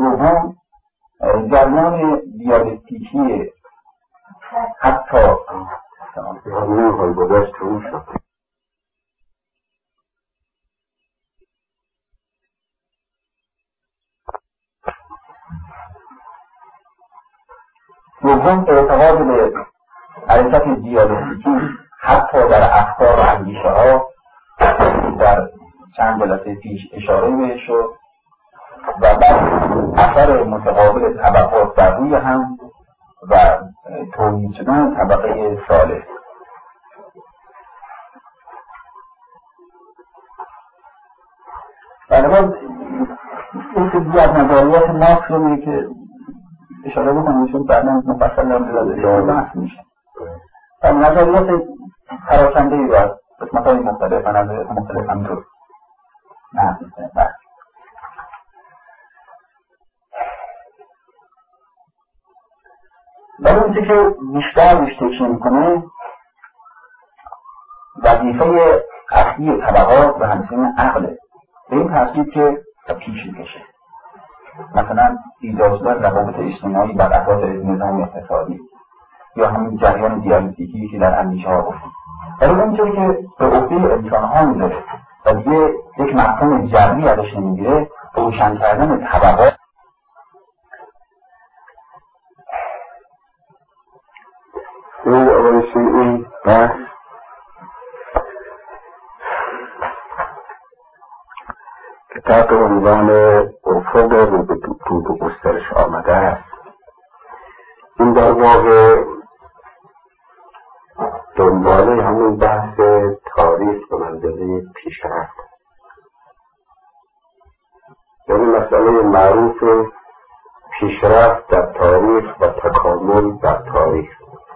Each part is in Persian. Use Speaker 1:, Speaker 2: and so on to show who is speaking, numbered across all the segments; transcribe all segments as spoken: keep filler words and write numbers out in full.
Speaker 1: دوم جریان دیالکتیکی حتی
Speaker 2: همین حال گذشت رو شد.
Speaker 1: دوم اعتقاد به حرکت دیالکتیکی حتی در افکار و اندیشه ها در چند جلسه پیش اشاره بهش شد و بعد اثر متقابل طبقات بر روی هم و تولید شدن طبقه ثالث. بله باز این چیزی از نظریات مارکس رو میگه که اشاره بکنم چون بعدا مفصل نمیشه بحث میشه. و نظریات پراکنده‌ای رو از قسمت‌های مختلف و نظریات مختلف همینطور نه بحث. ولی اون چیزی که بیشتر روش تکیه میکنه وظیفه اصلی طبقات و همچنین عقله به این ترتیب که پیش میکشه. مثلا ایجاد شدن روابط اجتماعی بر اساس نظام اقتصادی یا همین جریان دیالکتیکی که در اندیشه ها گفتیم. ولی اونجوری که به عهده انسان ها میذاره و دیگه یک مفهوم جمعی ازش نمیگیره روشن کردن طبقات.
Speaker 2: این اولش این بحث که تحت عنوان افق رو به طول و گسترش آمده است. این در واقع دنباله همون بحث تاریخ به منزله پیشرفت، یعنی مسئله معروف پیشرفت در تاریخ و تکامل در تاریخ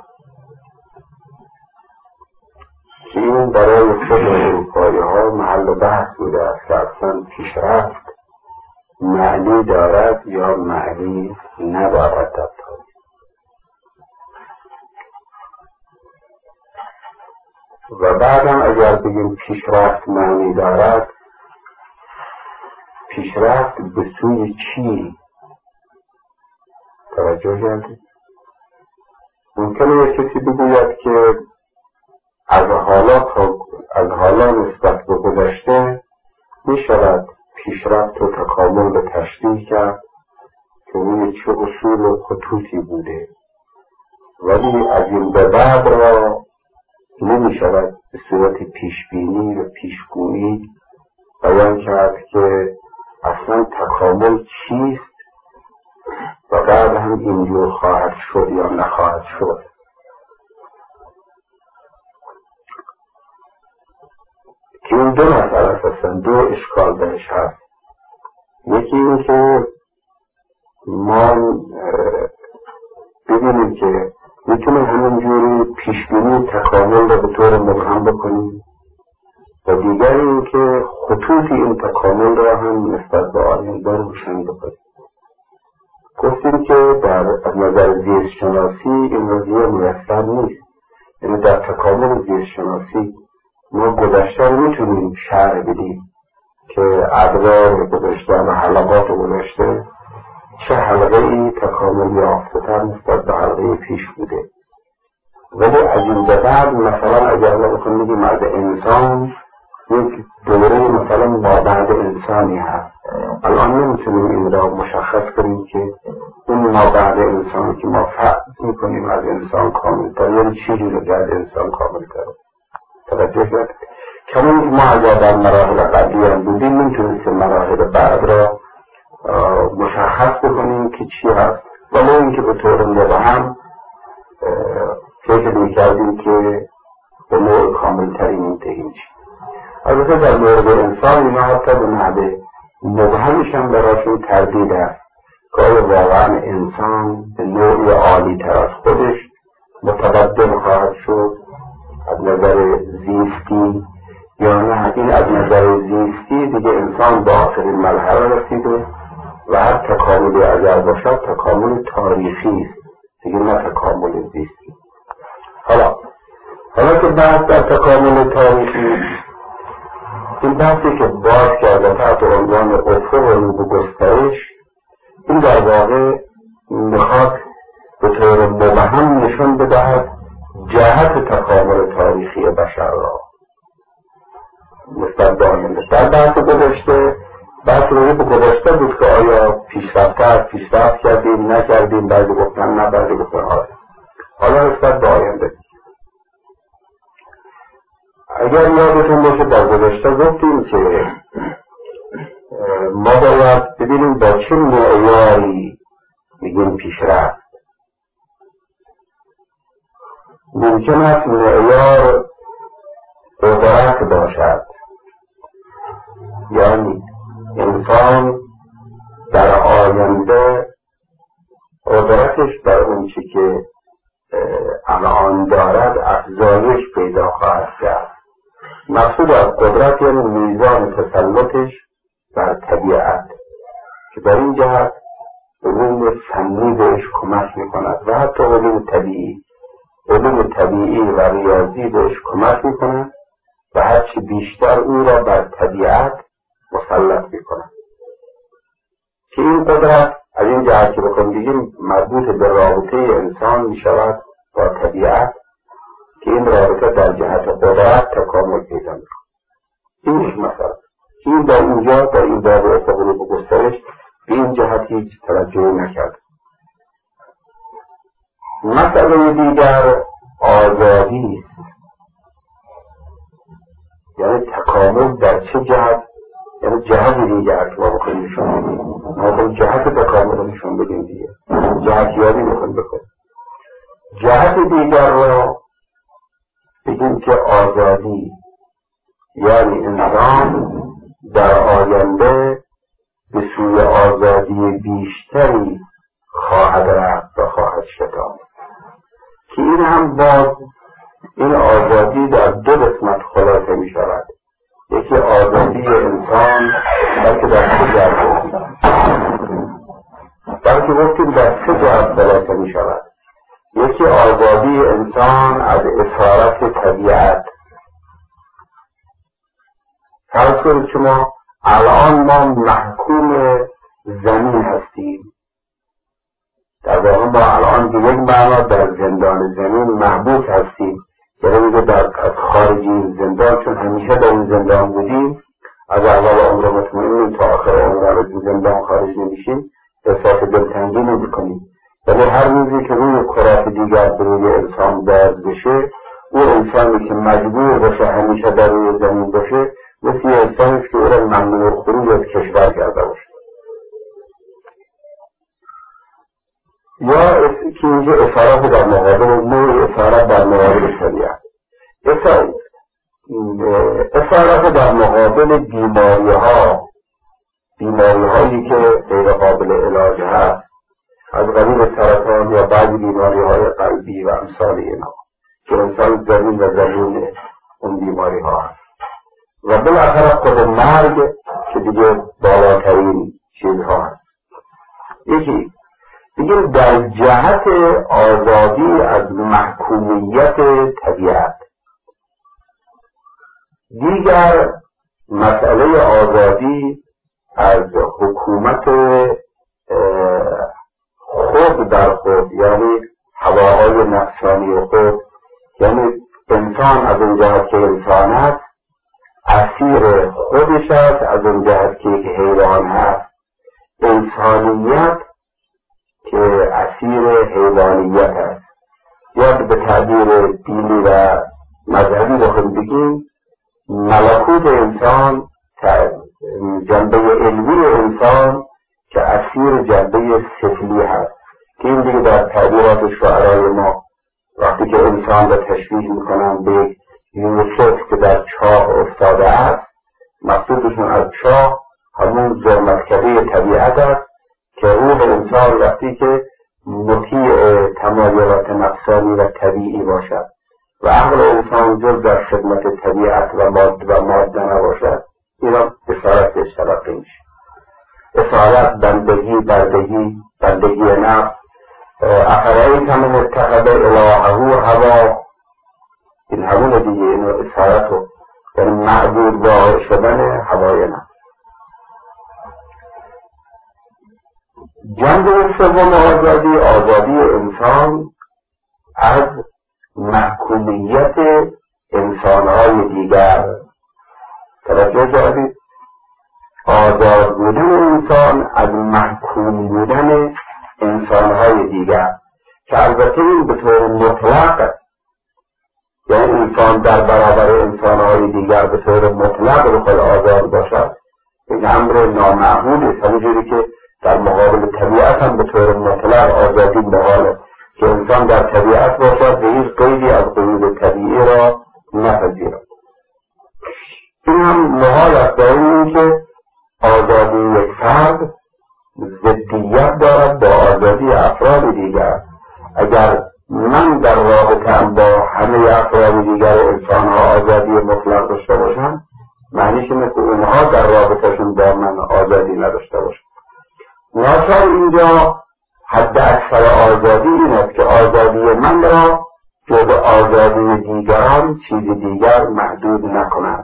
Speaker 2: که این برای خود اروپایی ها محل بحث بوده است که اصلا پیشرفت معنی دارد یا معنی ندارد در تاریخ. و بعدم اگر بگیم پیشرفت معنی دارد، پیشرفت به سوی چی؟ توجه کردید؟ ممکنه یک کسی بگوید که از حالا تا از حالا نسبت به گذشته می شود پیشرفت و تکامل به تشریح کرد که روی چه اصول و خطوطی بوده، ولی از این به بعد را نمی شود به صورت پیشبینی و پیشگویی بیان کرد که اصلا تکامل چیست و بعد هم اینجور خواهد شد یا نخواهد شد. که این دو مسئله اساساً دو اشکال درش هست. یکی این که ما ببینیم که میتونه همینجوری پیشبینی تکامل رو به طور مبهم بکنیم و دیگر این که خطوط این تکامل را هم نسبت به آینده روشن بکنیم. گفتیم که در از نظر زیست شناسی این وضعیه میسر نیست، یعنی در تکامل زیست شناسی ما گذشته رو میتونیم شرح بدیم که ادوار گذشته و حلقات گذشته چه حلقه ای تکامل یافته‌تر نسبت به حلقه پیش بوده. ولی از این به بعد مثلا اگر ما بخوایم بگیم از انسان یک دوره مثلا ما بعد انسانی هست، الان نمیتونیم این را مشخص کنیم که اون ما بعد انسانی که ما فرض میکنیم از انسان کامل‌تر یعنی چی جوری بعد انسان کامل‌تر. توجه کرد؟ کمون ما اگر در مراحل قبلی هم بودیم نمیتونیم مراحل بعد را مشخص بکنیم که چی هست، ولی اینکه به طور مبهم فکر میکردیم که به نوع کاملتری منتهی میشه. البته در مورد انسان اینا حتی به نحوه مبهمش هم براشون تردید هست که واقعا انسان به نوعی عالی تر از خودش متقدم خواهد شد از نظر زیستی یا نه این از نظر زیستی دیگه انسان به آخرین مرحله رسیده و هر تکاملی اگر باشد تکامل تاریخی است دیگه نه تکامل زیستی. حالا حالا که بحث در تکامل تاریخی این بحثی که باز کرده تحت عنوان افق رو به گسترش این در واقع میخواد به طور مبهم نشون بدهد جهت تکامل تاریخی بشر را نسبت به آینده. در بحث گذشته بحث روی به گذشته بود که آیا پیشرفت پیشرفت کردیم نکردیم، بعضی گفتن نه، بعضی گفتن آره. حالا نسبت به آینده اگر یادتون باشه در گذشته گفتیم که ما باید ببینیم با چه معیاری میگیم پیشرفت. ممکن است معیار قدرت باشد، یعنی انسان در آینده قدرتش بر اون چی که الان دارد افزایش پیدا خواهد کرد. مقصود از قدرت یعنی میزان تسلطش بر طبیعت که در این جهت علوم فنی بهش کمک میکند و حتی علوم طبیعی علوم طبیعی و ریاضی بهش کمک میکند و هرچی بیشتر او را بر طبیعت مسلط میکند که این قدرت از این جهت که بخوام بگیم مربوط به رابطه انسان میشود با طبیعت که این رابطه در جهت قدرت تکامل پیدا میکند. این یک مسئله. این در اینجا در این باب افقی به گسترش به این جهت هیچ توجه نکرد. مسئله دیگر آزادی است، یعنی تکامل در چه جهت، یعنی جهت دیگر که ما بخواهیم نشون بدیم، ما بخواهیم جهت تکامل رو نشون بدیم دیگه، جهتیابی بخواهیم بکنیم. جهت دیگر را بگیم که آزادی یعنی انسان در آینده به سوی آزادی بیشتری خواهد رفت و خواهد شتافت که این هم باز این آزادی در دو قسمت خلاصه می شود. یکی آزادی انسان بلکه در سه جهت بلکه گفتیم در سه جهت خلاصه می شود. یکی آزادی انسان از اسارت طبیعت. فرض کنید شما الان ما محکوم زمین هستیم، در واقع ما الان به یک معنا در زندان زمین محبوس هستیم، یعنی میگه در از خارجی زندان، چون همیشه در این زندان بودیم، از اول عمر مطمئنیم تا آخر عمر از این زندان خارج نمیشیم، احساس دلتنگی نمی‌کنیم. ولی هر روزی که روی کرات دیگر به روی انسان باز بشه، او انسانی که مجبور باشه همیشه در روی زمین باشه مثل انسانی که او را ممنوع خروج از کشور کرده باشه. یا که اینجا اصارت در مقابل نوع اصارت در مقابل شریعت، اصارت در مقابل بیماری ها بیماری هایی که غیر قابل علاج هست، از قبیل سرطان یا بعضی بیماری های قلبی و امثال اینا که انسان زمین و زمین اون بیماری ها هست. و بالاخره خود مرگ که دیگه بالاترین چیزها هست. یکی بگیم در جهت آزادی از محکومیت طبیعت. دیگر مسئله آزادی از حکومت خود در خود، یعنی هواهای نفسانی خود، یعنی انسان از اون جهت که انسان است اسیر خودش است، از اون جهت که یک حیوان هست انسانیت که اسیر حیوانیت است. یا به تعبیر دینی و مذهبی بخواهیم بگیم ملکوت انسان جنبه علمی انسان که اسیر جنبه سفلی هست که این دیگه در تعبیرات شعرای ما وقتی که انسان را تشبیه میکنن به یوسف که در چاه افتاده است، مقصودشون از چاه همون ظلمتکده طبیعت است که روح انسان وقتی که مطیع تمایلات نفسانی و طبیعی باشد و عقل انسان جز در خدمت طبیعت و ماده و ماده نباشد، اینا اسارت بهش تلقی میشه. اسارت، بندگی، بردگی، بندگی نفس. افرایت من اتخذ الهه هوا، این همون دیگه اینو اسارت رو یعنی معبود با شدن هوای نفس. جنبه سوم آزادی، آزادی انسان از محکومیت انسانهای دیگر. توجه کردید؟ آزاد بودن انسان از محکوم بودن انسانهای دیگر، که البته این به طور مطلق، یعنی انسان در برابر انسانهای دیگر به طور مطلق رو خود آزاد باشد، این امر نامعهود است. همونجوری که در مقابل طبیعت هم به طور مطلق آزادی محاله، که انسان در طبیعت باشد و هیچ قیدی از قیود طبیعی را نپذیرد. این هم محال است، در این که آزادی یک فرد ضدیت دارد با آزادی افراد دیگر. اگر من در رابطه با همه افراد دیگر انسانها آزادی مطلق داشته باشم، معنیش اینه که اونها در رابطهشون با من آزادی نداشته باشن. ناچار اینجا حد اکثر آزادی این است که آزادی من را جز آزادی دیگران چیز دیگر محدود نکند.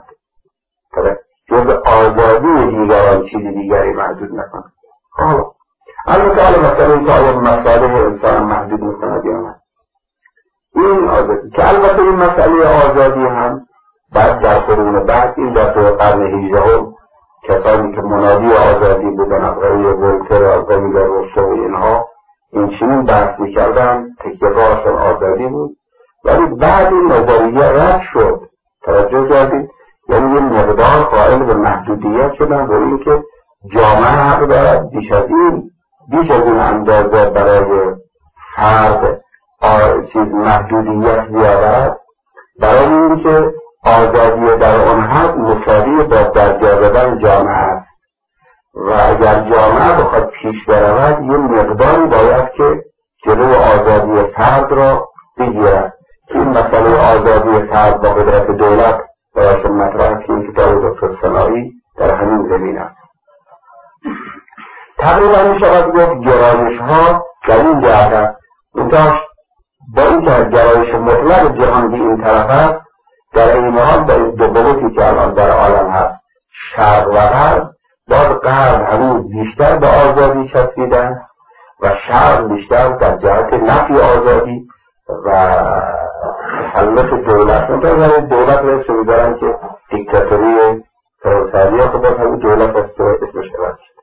Speaker 2: جز آزادی دیگران چیز دیگری محدود نکند. حالا البته حالا مثلا این که آیا مسئله انسان محدود میکند یا نه، این آزادی که البته این مسئله آزادی هم بعد در قرون بعد، این در طور قرن هجدهم کسانی که منادی آزادی بودن از قوی ولتر، از قوی روسو و اینها، این چنین بحث میکردن، تکیه‌گاهشون آزادی بود، ولی بعد این نظریه رد شد. توجه کردید؟ یعنی یه مقدار قائل به محدودیت شدن و این که جامعه حق دارد بیش از این بیش از این اندازه برای فرد چیز محدودیت بیاورد، برای این که آزادی در آن حد مساوی با درجا دادن جامعه است و اگر جامعه بخواد پیش برود یه مقداری باید که جلو آزادی فرد را بگیرد. که این مسئله آزادی فرد با قدرت دولت برایشون مطرح که این کتاب دکتر سنایی در همین زمین است. تقریبا می شود گفت گرایش ها در این جهت است، منتها با این که گرایش مطلق جهان به این طرف است، در این حال با این دو بلوکی که الان در عالم هست، شرق و غرب، باز غرب هنوز بیشتر به آزادی چسبیدن و شرق بیشتر در جهت نفی آزادی و تسلط دولت. منتها دولت را اسم می‌دارن که دیکتاتوری فرانسوی ها، که باز همون دولت است و اسمش عوض شد.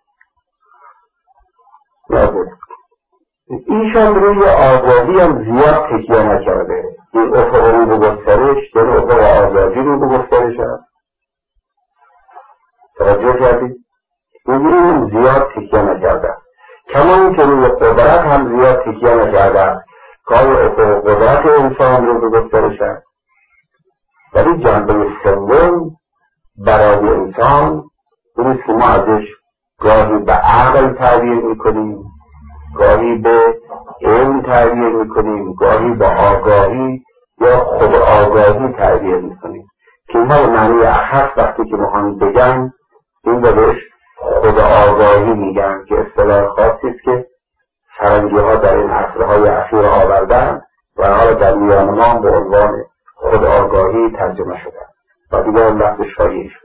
Speaker 2: ایشان روی آزادی هم زیاد تکیه نکرده. این افق رو به گسترش، در افق آزادی رو به گسترش هست. توجه کردید؟ اینجوری هم زیاد تکیه نکرده. کما این که روی قدرت هم زیاد تکیه نکرده. کار افق قدرت انسان رو به گسترش هست. ولی جنبه سوم برای انسان اونی که ما ازش گاهی به عقل تعبیر میکنیم، گاهی به علم تعبیر میکنیم، گاهی به آگاهی یا خود آگاهی تعبیر میکنیم، که اینها به معنی اخص وقتی که میخوان بگن این بهش خود آگاهی میگن، که اصطلاح خاصی است که فرنگی ها در این عصرهای اخیر آوردن و حالا در میان ما به عنوان خود آگاهی ترجمه شدن و دیگر اون لفظ شایع شد.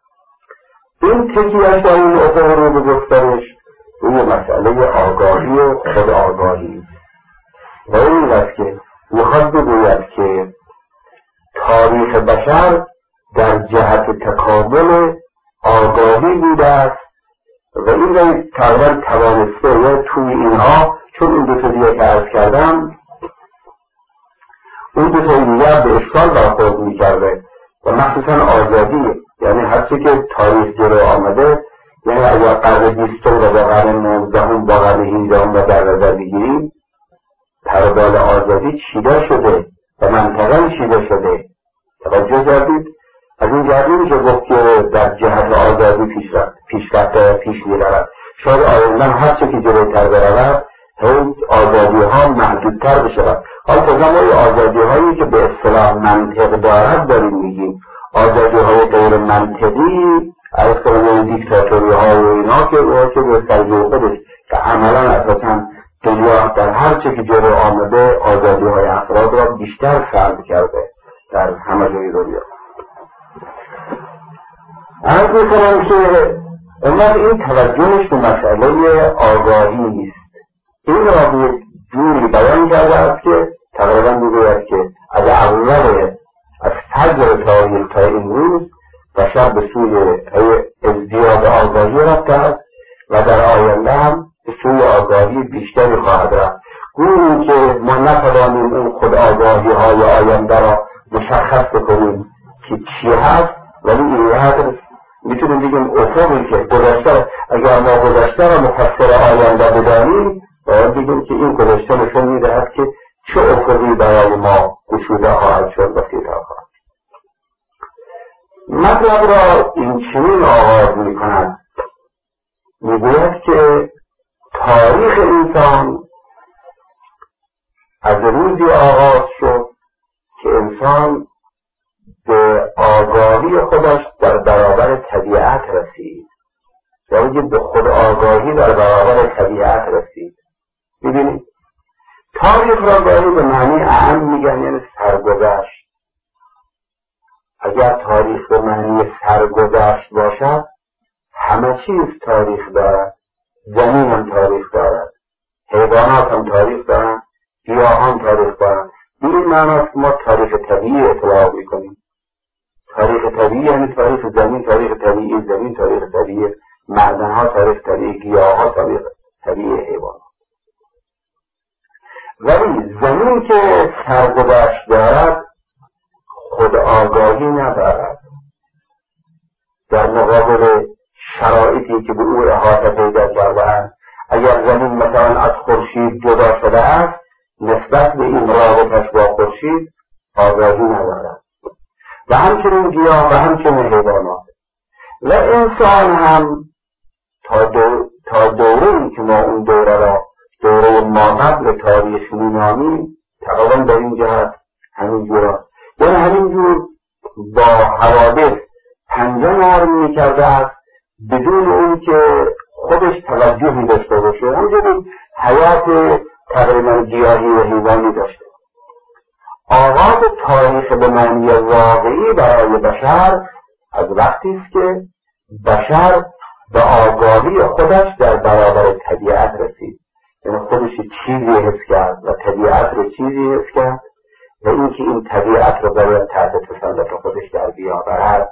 Speaker 2: این تکیهش در این افق رو به گسترش روی مسئله آگاهی و خود آگاهی و این است که میخواد بگوید که تاریخ بشر در جهت تکامل آگاهی بوده است و این را تقریبا توانسته یا توی اینها، چون این دو تا دیگه که عرض کردم اون دو تا دیگر به اشکال برخورد میکرده و مخصوصا آزادی، یعنی هرچی که تاریخ جلو آمده، یعنی اگر قرن بیستم و با قرن نوزدهم با قرن هجدهم و در نظر بگیریم، پربال آزادی چیده شده و منطقا چیده شده. توجه کردید؟ از این جهت میشه گفت که در جهت آزادی پیشرفت پیش میرود. شاید آیندن هرچه که جلوتر برود هی آزادی ها محدودتر بشود. حال تزمای آزادی هایی که به اصطلاح منطق دارد داریم میگیم، آزادی های غیر منطقی از کنون دیکتاتوری ها و اینا که او که به سرگی خودش که عملا اساسا دنیا در هر چه که جلو آمده آزادی های افراد را بیشتر سلب کرده در همه جای دنیا. عرض میکنم که اون وقت این توجهش به مسئله آگاهی نیست. این را به جوری بیان کرده است که تقریبا میگوید که از اول از فجر تاریخ تا امروز بشر به سوی ازدیاد آگاهی رفته است و در آینده هم به سوی آگاهی بیشتری خواهد رفت. گویی که ما نتوانیم اون خود آگاهی های آینده را مشخص بکنیم که چی هست، ولی اینقدر میتونیم بگیم افقی که گذشته، اگر ما گذشته را مفسر آینده بدانیم باید بگیم که این گذشته نشون میدهد که چه افقی برای ما گشوده خواهد شد و سیرها خواهد. مطلب را این چنین آغاز میکند، میگوید که تاریخ انسان از روزی آغاز شد که انسان به آگاهی خودش در برابر طبیعت رسید، یعنی به خود آگاهی در برابر طبیعت رسید. ببینید تاریخ را گاهی به معنی اعم میگن، یعنی سرگذشت. اگر تاریخ به معنی سرگذشت باشد همه چیز تاریخ دارد، زمین هم تاریخ دارد، حیوانات هم تاریخ دارند، گیاهان تاریخ دارند. این معنی ما تاریخ طبیعی اطلاع میکنیم. تاریخ طبیعی یعنی تاریخ زمین تاریخ طبیعی، زمین تاریخ طبیعی، معدنها تاریخ طبیعی، گیاهها تاریخ طبیعی، حیوانات. ولی زمین که سرگذشت دارد خود آگاهی ندارد. در مقابل شرایطی که به او احاطه پیدا کرده‌اند، اگر زمین مثلا از خورشید جدا شده است، نسبت به این رابطش با خورشید آگاهی ندارد. و همچنین گیاه و همچنین حیوانات. و انسان هم تا, دو تا دوره‌ای که ما اون دوره را دوره ماقبل تاریخ مینامیم تقریبا در این جهت همینجور است. یعنی همینجور با حوادث پنجه نرم میکرده است بدون اون که خودش توجهی داشته باشه. همینجوری حیات تقریبا گیاهی و حیوانی داشته. آغاز تاریخ به معنی واقعی برای بشر از وقتی است که بشر به آگاهی خودش در برابر طبیعت رسید، یعنی خودش چیزی حس کرد و طبیعت رو چیزی حس کرد و اینکه این طبیعت رو باید تحت تسلط خودش در بیاورد.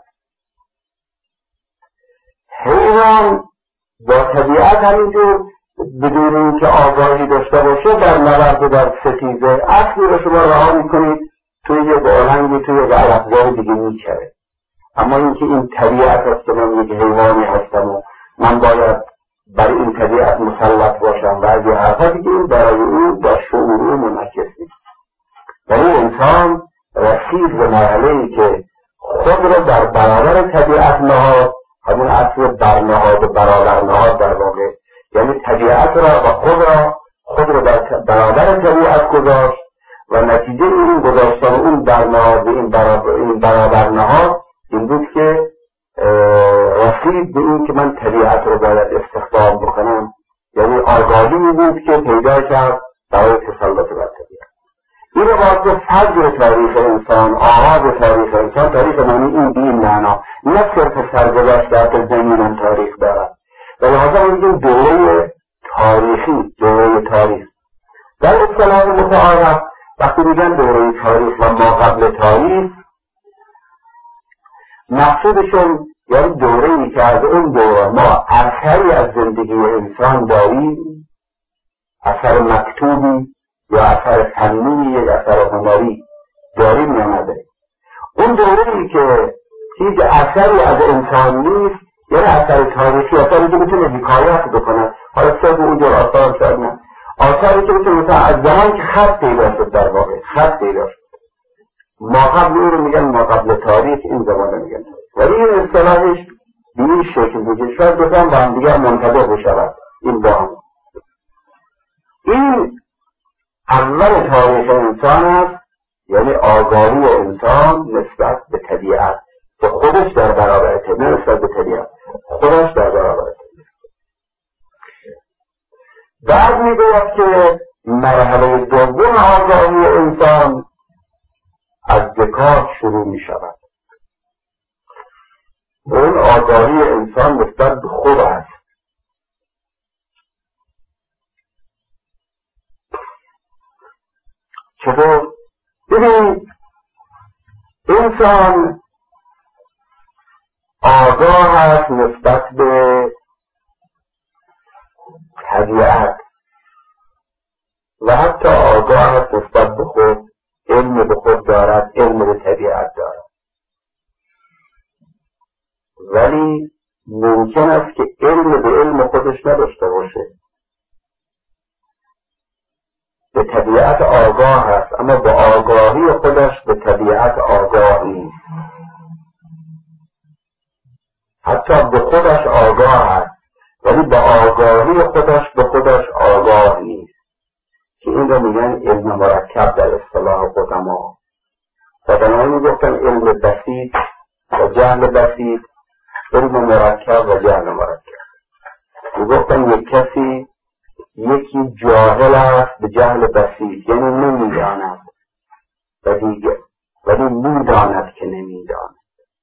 Speaker 2: حیوان با طبیعت همینجور بدون اینکه آگاهی داشته باشه در نبرد در ستیزه اصلی رو شما رها میکنید توی یک آهنگی توی یک علفزار دیگه میکره. اما اینکه این طبیعت هست که من یک حیوانی هستم و من باید برای این طبیعت مسلط باشم و اگه حرفا دیگه این برای او با شعور او منعکس نیست. ولی انسان رسید به مرحله‌ای که خود را در برابر طبیعت نهاد، همون اصل برنهاد برابر نهاد در واقع، یعنی طبیعت را و خود را خود را در برابر طبیعت گذاشت و نتیجه این گذاشتن اون برنهاد این برابر این برابر نهاد این بود که رسید به این که من طبیعت رو باید استخدام بکنم، یعنی آگاهی می بود که پیدا کرد برای تسلط بر طبیعت. این رو باید به فجر تاریخ انسان، آغاز تاریخ انسان، تاریخ معنی این بین معنا، نه صرف سرگذشت در زمین هم تاریخ دارد و لحاظا میگیم دوره تاریخی، دوره تاریخ. در اصطلاح متعارف وقتی میگن دوره تاریخ و ما قبل تاریخ، مقصودشون یعنی دوره‌ای که از اون دوره ما اثری از زندگی انسان داریم، اثر مکتوبی یا اثر فنی یا اثر هنری داریم یا نداریم. اون دوره‌ای که هیچ اثری از انسان نیست یعنی اثر تاریخی، اثری که میتونه حکایت بکنه، حالا شاید اونجور آثار شاید نه، آثاری که میتونه مثلا از زمان که خط پیدا شد، در واقع خط پیدا شد، ما قبل اون رو میگن ما قبل تاریخ، این زمان رو میگن تاریخ. ولی این اصطلاحش به این شکل بوده، شاید دوستان با هم دیگر منطبق بشود این با هم. این اول تاریخ انسان است، یعنی آگاهی انسان نسبت به طبیعت، به خودش در برابر طبیعت، نسبت به طبیعت خودش در برابر طبیعت. بعد میگوید که مرحله دوم آگاهی انسان از دکارت شروع می شود. اون آگاهی انسان نسبت به خود است. چطور؟ ببین انسان آگاه است نسبت به طبیعت و حتی آگاه است نسبت به خود، علم به خود دارد، علم به طبیعت دارد، ولی ممکن است که علم به علم خودش نداشته باشه. به طبیعت آگاه است اما با آگاهی خودش به طبیعت آگاه نیست. حتی به خودش آگاه است ولی با آگاهی خودش به خودش آگاه نیست، که این رو میگن علم مرکب در اصطلاح قدما. و بنابراین میگفتن علم بسیط و جهل بسیط، علم مرکب و جهل مرکب. میگفتن یک کسی یکی جاهل است به جهل بسیط، یعنی نمیداند و دیگه ولی میداند که نمیداند.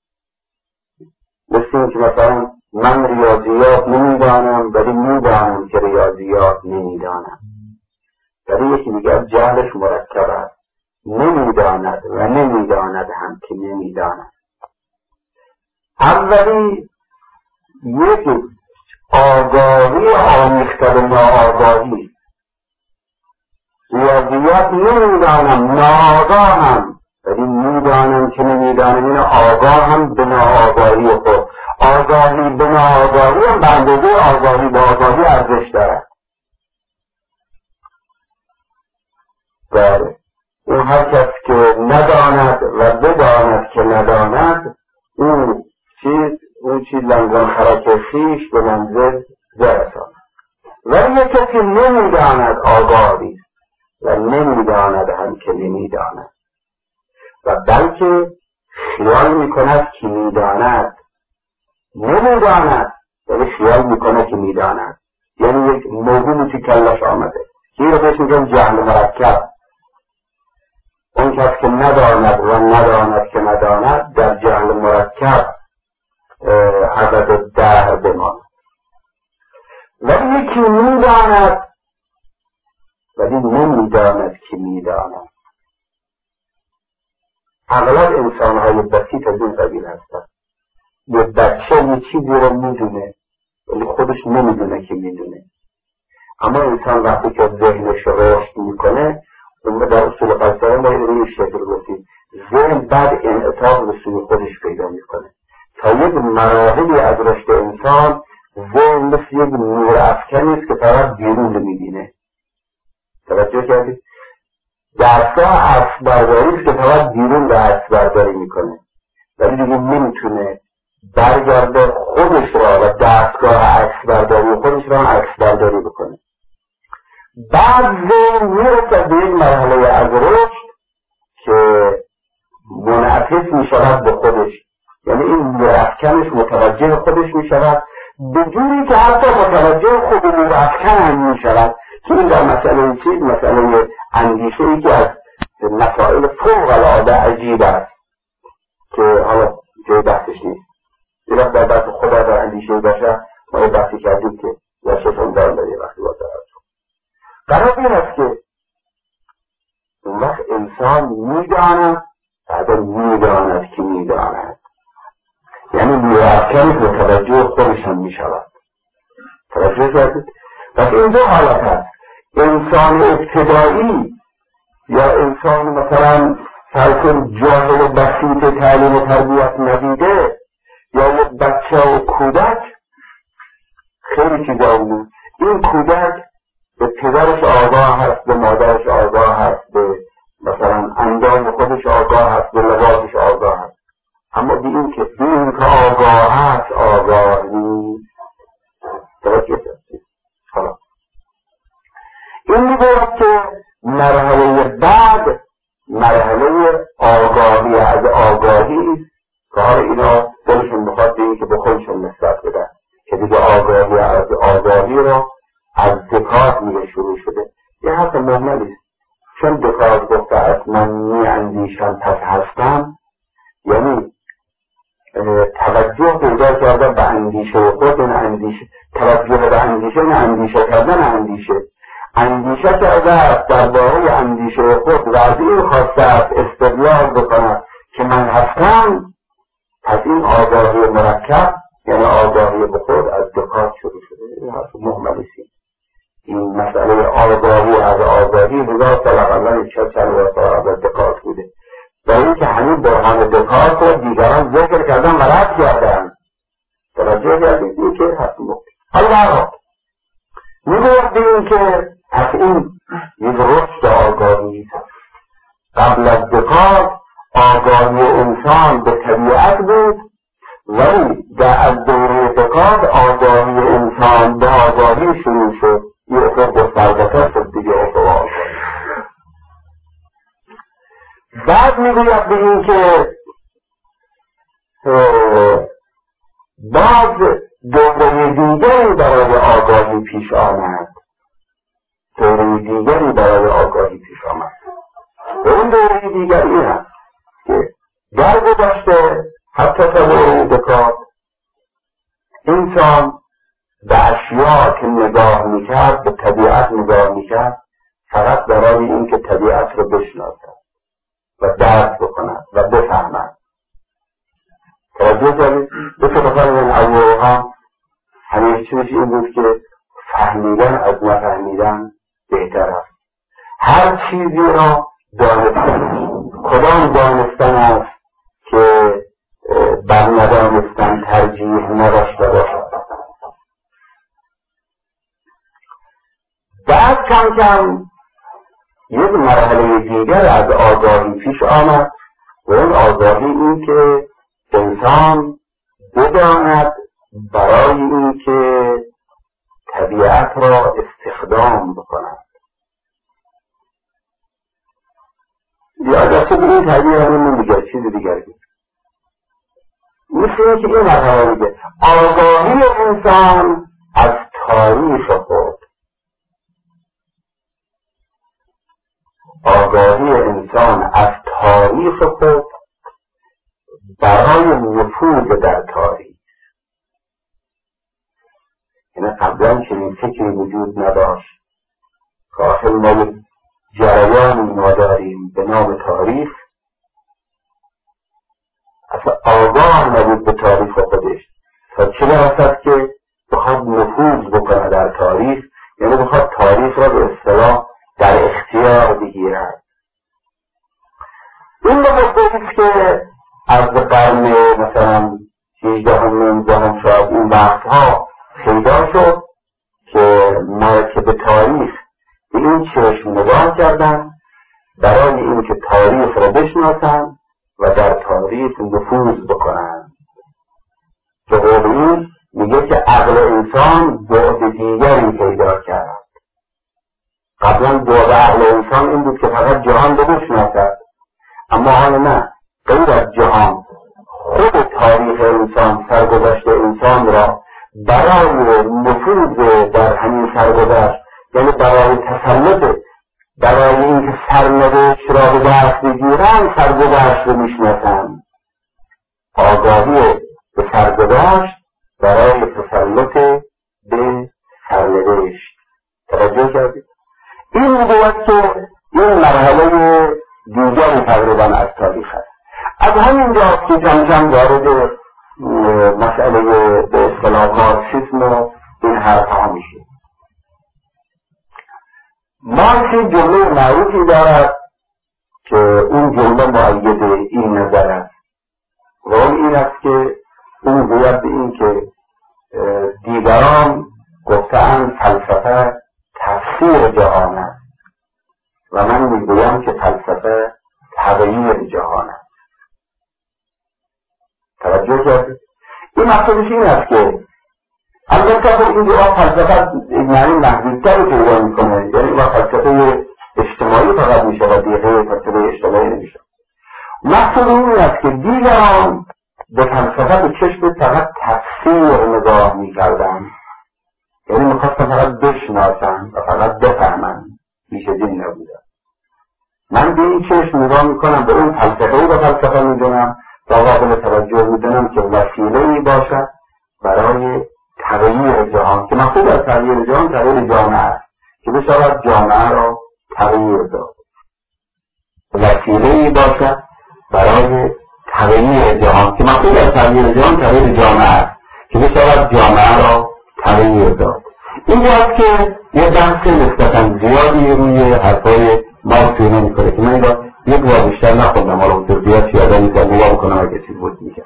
Speaker 2: مثل این که مثلا من ریاضیات نمیدانم ولی میدانم که ریاضیات نمیدانم. ولی یکی دیگر جهلش مرکب است، نمیداند و نمیداند هم که نمیداند. اولی یک آگاهی آمیخته به ناآگاهی. ریاضیات نمیدانم، ناآگاهم، ولی میدانم که نمیدانم. این آگاهم به ناآگاهی خود. آگاهی به ناآگاهی هم به اندازه آگاهی به آگاهی ارزش دارد. بله، اون هر کس که نداند و بداند که نداند، اون چیز اون چیز لنگان خرک خویش به منزل برساند. ولی یک کسی نمیداند آگاهی و نمیداند هم که نمیداند و بلکه خیال میکند که میداند، نمیداند ولی خیال میکند که میداند. یعنی یک موضوعی که کلش آمده، که این رو بهش میگن جهل مرکب. اون کس که نداند و نداند که نداند در جهل مرکب عدد در بماند. ولی یکی میداند ولی نمیداند که میداند. اغلب انسانهای بسیط از این قبیل هستند. یه بچه یه چیزی رو میدونه ولی خودش نمیدونه که میدونه. اما انسان وقتی که ذهنش رشد میکنه، اون در اصول قصه ما این روی شکل گفتیم، ذهن بعد انعطاف به سوی خودش پیدا میکنه. تا یک مراحلی از رشد انسان، ذهن مثل یک نور افکنی است که طرف بیرون رو میبینه. توجه کردید؟ دستگاه عکس برداری است که طرف بیرون به عکس برداری میکنه، ولی دیگه نمیتونه برگرده خودش را و دستگاه عکس برداری خودش را عکس برداری بکنه. بعد ذهن میرسد به یک مرحله از رشد که منعطف میشود به خودش، یعنی این مرافکنش متوجه خودش میشود، به جوری که حتی متوجه خود مرافکن هم میشود. که این در مسئله چیز، مسئله اندیشه ای که از مسائل فوق العاده عجیب است که حالا جای بحثش نیست. یه وقت در بحث خود در اندیشه بشر ما یه بحثی کردیم که یاشتون دارم در یه وقتی با دارد. قرار این است که اون وقت انسان میداند بعد میداند که میداند، یعنی مرافکنش متوجه خودش هم میشود. توجه کردید؟ پس این دو حالت هست. انسان ابتدایی یا انسان مثلا فرکن جاهل بسیط تعلیم و تربیت ندیده یا یک بچه و کودک، خیلی چیزا بود. این کودک به پدرش آگاه هست، به مادرش آگاه هست، به مثلا اندام خودش آگاه هست، به لباسش آگاه هست، اما به این که به این که آگاه هست آگاه نیست. توجه کردید؟ حالا این میگوید که مرحله بعد مرحله آگاهی از آگاهی است که حالا اینا دلشون بخواد به این که به خودشون نسبت بدن که دیگه آگاهی از آگاهی را از دکارت میگه شروع شده. یه حرف مهملی است، چون دکارت گفته از من می اندیشم پس هستم، یعنی توجه پیدا کردن به اندیشه خود، این اندیشه توجه به اندیشه، این اندیشه کردن اندیشه اندیشه کرده است درباره اندیشه خود و از این خواسته است استدلال بکند که من هستم. پس این آگاهی مرکب یعنی آگاهی به خود از دکارت شروع شده. این حرف مهملیسی. این مسئله آگاهی از آگاهی هزار سال اول چه چند سال از دکارت بوده، و این که همین برهان دکارت رو دیگران ذکر کردن و رد کردن. توجه کردید این که حرف مهملیسی. حالا برها میگوید به این که از این یک رشد آگاهی قبل از دکارت آگاهی انسان به طبیعت بود، ولی در از دوره دکارت آگاهی انسان به آگاهی شروع شد. یه افق گسترده‌تر شد دیگه افق آگاهی. بعد میگوید به این که بعد دوره دیگری برای آگاهی پیش آمد. دوره دیگری برای آگاهی پیش آمد. اون دوره دیگر این هست که در گذشته حتی تا دوره دکارت انسان به اشیاء که نگاه میکرد، به طبیعت نگاه میکرد فقط برای این که طبیعت رو بشناسد و درک بکند و بفهمد. توجه کنید به طرفان این اولیها همیشه چیزش این بود که فهمیدن از نفهمیدن بهتر است. هر چیزی را دانستن، کدام دانستن است که بر ندانستن ترجیح نداشته باشد. بعد کم کم یک مرحله دیگر از آگاهی پیش آمد و اون آگاهی این که انسان بداند برای این که طبیعت را استخدام بکند. یا دسته به این طبیعت همین دیگر چیز دیگر بود. مثل این که این مرحله دیگر آگاهی انسان از تاریخ خود، آگاهی انسان از تاریخ خود برای نفوذ در تاریخ. یعنی قبلا چنین فکری وجود نداشت که آخر ما جریانی ما داریم به نام تاریخ، اصلا آگاه نبود به تاریخ خودش تا چه برسد که بخواد نفوذ بکنه در تاریخ، یعنی بخواد تاریخ را به اصطلاح در اختیار بگیرد. این نگفته‌ایست که از قرن مثلا هجدهم نوزدهم شاید این وقتها پیدا شد که ما که به تاریخ به این چشم نگاه کردن برای اینکه تاریخ را بشناسن و در تاریخ نفوذ بکنن. به قول این میگه که عقل انسان بعد دیگری پیدا کرد. قبلا بعد عقل انسان این بود که فقط جهان رو بشناسد، اما حالا نه، غیر از جهان خود تاریخ انسان، سرگذشت انسان را برای نفوذ در همین سرگذشت، یعنی برای تسلط، برای اینکه سرنوشت را به دست بگیرن سرگذشت رو میشناسن. آگاهی به سرگذشت برای تسلط به سرنوشت. توجه کردید؟ این میگوید که این مرحله دیگری تقریبا از تاریخ است. از همین جاست که کم کم وارد مسئله به اصطلاح مارکسیسم و این حرفها میشه. مارکس جمله معروفی دارد که اون جمله مؤید این نظر است و اون این است که اون گوید به این که دیگران گفتند فلسفه تفسیر جهان است و من میگویم که فلسفه تغییر جهان است. توجه کردید؟ این مقصودش این است که البته خب این دعا فلسفه معنی محدودتر پیدا میکنه، یعنی با فلسفه اجتماعی فقط میشه و دیگه فلسفه اجتماعی نمیشه. مقصود این است که دیگران به فلسفه به چشم فقط تفسیر نگاه میکردن، یعنی میخواستن فقط بشناسن و فقط بفهمن، میشه دین نبودن. من به این چشم نگاه میکنم، به اون فلسفه و به فلسفه میدونم را قابل توجه میدونم که وسیله‌ای باشد برای تغییر جهان، که مقصود از تغییر جهان تغییر جامعه است که بشود جامعه را تغییر داد. وسیله‌ای باشد برای تغییر جهان که مقصود از تغییر جهان تغییر جامعه است که بشود جامعه را تغییر داد. اینجاست که یه بحث نسبتاً زیادی روی حرفای مارکس اینا میکنه که من اینجا یک بار بیشتر نخوندم، حالا اونطور زیاد چیزا میزن نگاه بکنم اگه چیز بود میگم.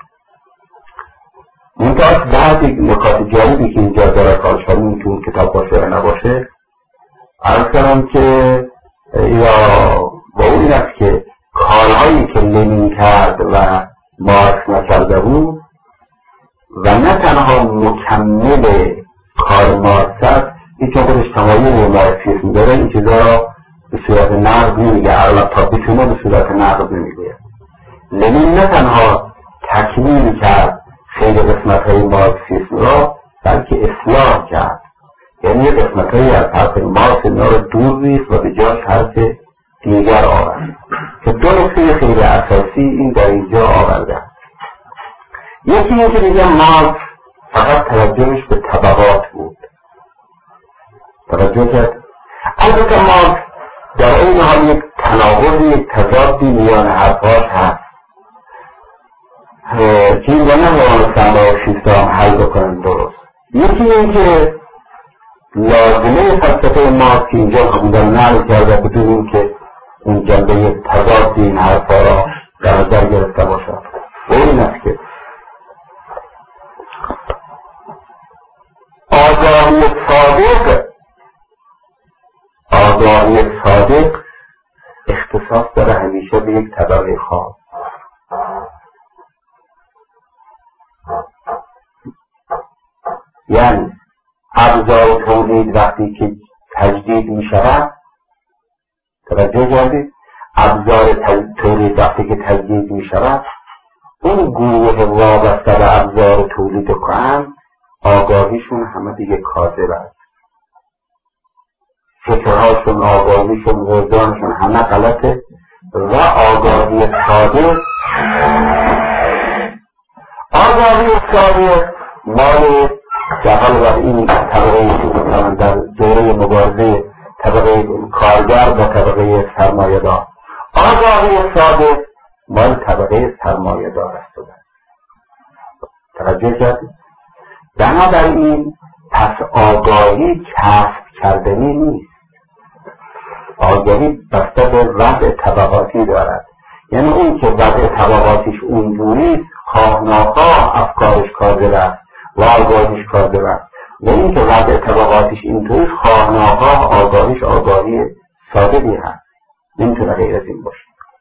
Speaker 2: منتها بعضی نکات جالبی که اینجا داره کارشانی که اون کتاب باشه یا نباشه عرض کردم که یا با اون این است که کارهایی که لنین کرد و مارکس نکرده بود و نه تنها مکمل کار مارکس است، این که خودش تمایل مارکسیسم داره، این چیزا را به صورت نقد نمیگه، اغلب تاپیتونا به صورت نقد نمیگه. لنین نه تنها تکمیل کرد خیلی قسمت های مارکسیسم را، بلکه اصلاح کرد، یعنی قسمت های از حرف مارکس اینا را دور ریخت و به جاش حرف دیگر آورد که دو نکته خیلی اساسی این در اینجا آورده. یکی این که میگم مارکس فقط توجهش به طبقات بود، توجه کرد. البته مارکس در این حال یک تناقض، یک تضادی میان حرفاش هست که این رو نمیدونم سرمایه شیسته هم حل بکنن درست. یکی این که لازمه فلسفه مارکس که اینجا خودم نقل کرده بدون این که اون جنبه تضاد این حرفا را در نظر گرفته باشد و این است که آگاهی صادق آگاهی صادق اختصاص داره همیشه به یک طبقه خاص. یعنی ابزار تولید وقتی که تجدید می شود، توجه کردید، ابزار تولید وقتی که تجدید می شود، اون گروه وابسته به ابزار تولید کهن آگاهیشون همه دیگه کاذب است، فکرهاشون، آگاهیشون، وجدانشون همه غلطه و آگاهی صادق آگاهی صادق مال جهال و این طبقه در دوره مبارزه طبقه کارگر و طبقه سرمایه دار. آگاهی صادق مال طبقه سرمایه دار است. توجه کردید؟ بنابراین پس آگاهی کسب کردنی نیست، آگاهی بسته به وضع طبقاتی دارد. یعنی اون که وضع طبقاتیش اونجوریست خواه ناخواه افکارش کاذب است و آگاهیش کاذب است، و این که وضع طبقاتیش اینطوریست خواه ناخواه آگاهیش آگاهی صادقی هست، نمیتونه غیر از این باشه.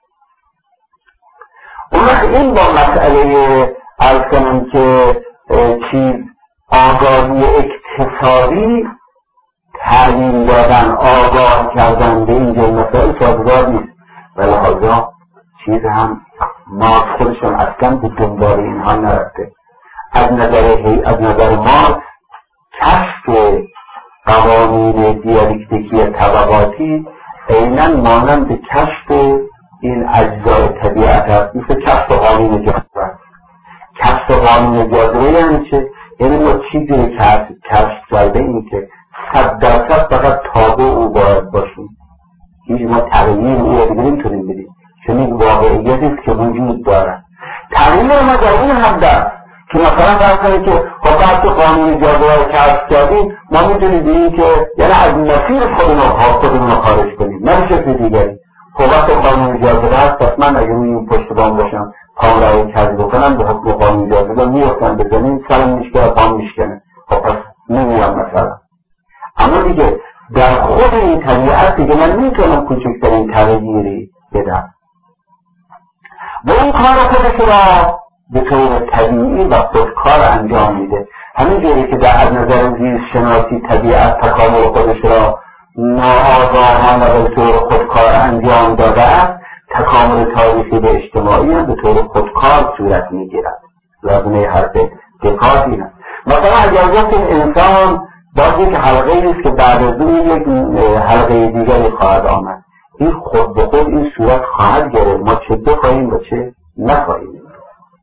Speaker 2: اون وقت این با مسئله عرض کنم که چیز آگاهی اقتصادی تعلیم دادن، آگاه کردن به این جور مسائل سازگار نیست و لحاظا چیز هم مارکس خودشون اصلا به دنبال اینها نرفته. از نظر از نظر مارکس کشف قوانین دیالکتیکی طبقاتی عیناً مانند کشف این اجزای طبیعت است، مثل کشف قانون جاذبه. کشف قانون جاذبه یعنی چه؟ یعنی ما چیزی رو کشف کرده این که صد درصد فقط تابع او باید باشیم، هیچ ما تغییر او رو دیگه نمیتونیم بدیم، چون این واقعیتی است که وجود دارد. تغییر ما در این حد است که مثلا فرض کنید که وقتی قانون جاذبه رو کشف کردیم ما میتونیم بگیم که یعنی از مسیر خودمون خودمون رو خارج کنیم، نه چیز دیگری. خب وقتی قانون جاذبه هست پس من اگه روی این پشت بام باشم پام رو کج بکنم به حکم قانون جاذبه میفتم به زمین، سرم میشکنه، پام میشکنه، خب پس نمیام مثلا. اما دیگه در خود این طبیعت دیگه من میتونم کوچکترین تغییری بدم و این کار خودش را به طور طبیعی و خودکار انجام میده. همین جوری که در از نظر زیست شناسی طبیعت تکامل خودش را ناآگاهانه و به طور خودکار انجام داده است، تکامل تاریخی به اجتماعی هم به طور خودکار صورت میگیرد. لازمه حرف دکارت این است. مثلا اگر گفتیم انسان باز یک حلقه است که بعد از اون یک حلقه دیگری خواهد آمد، این خود به خود این صورت خواهد گرفت، ما چه بخواهیم و چه نخواهیم.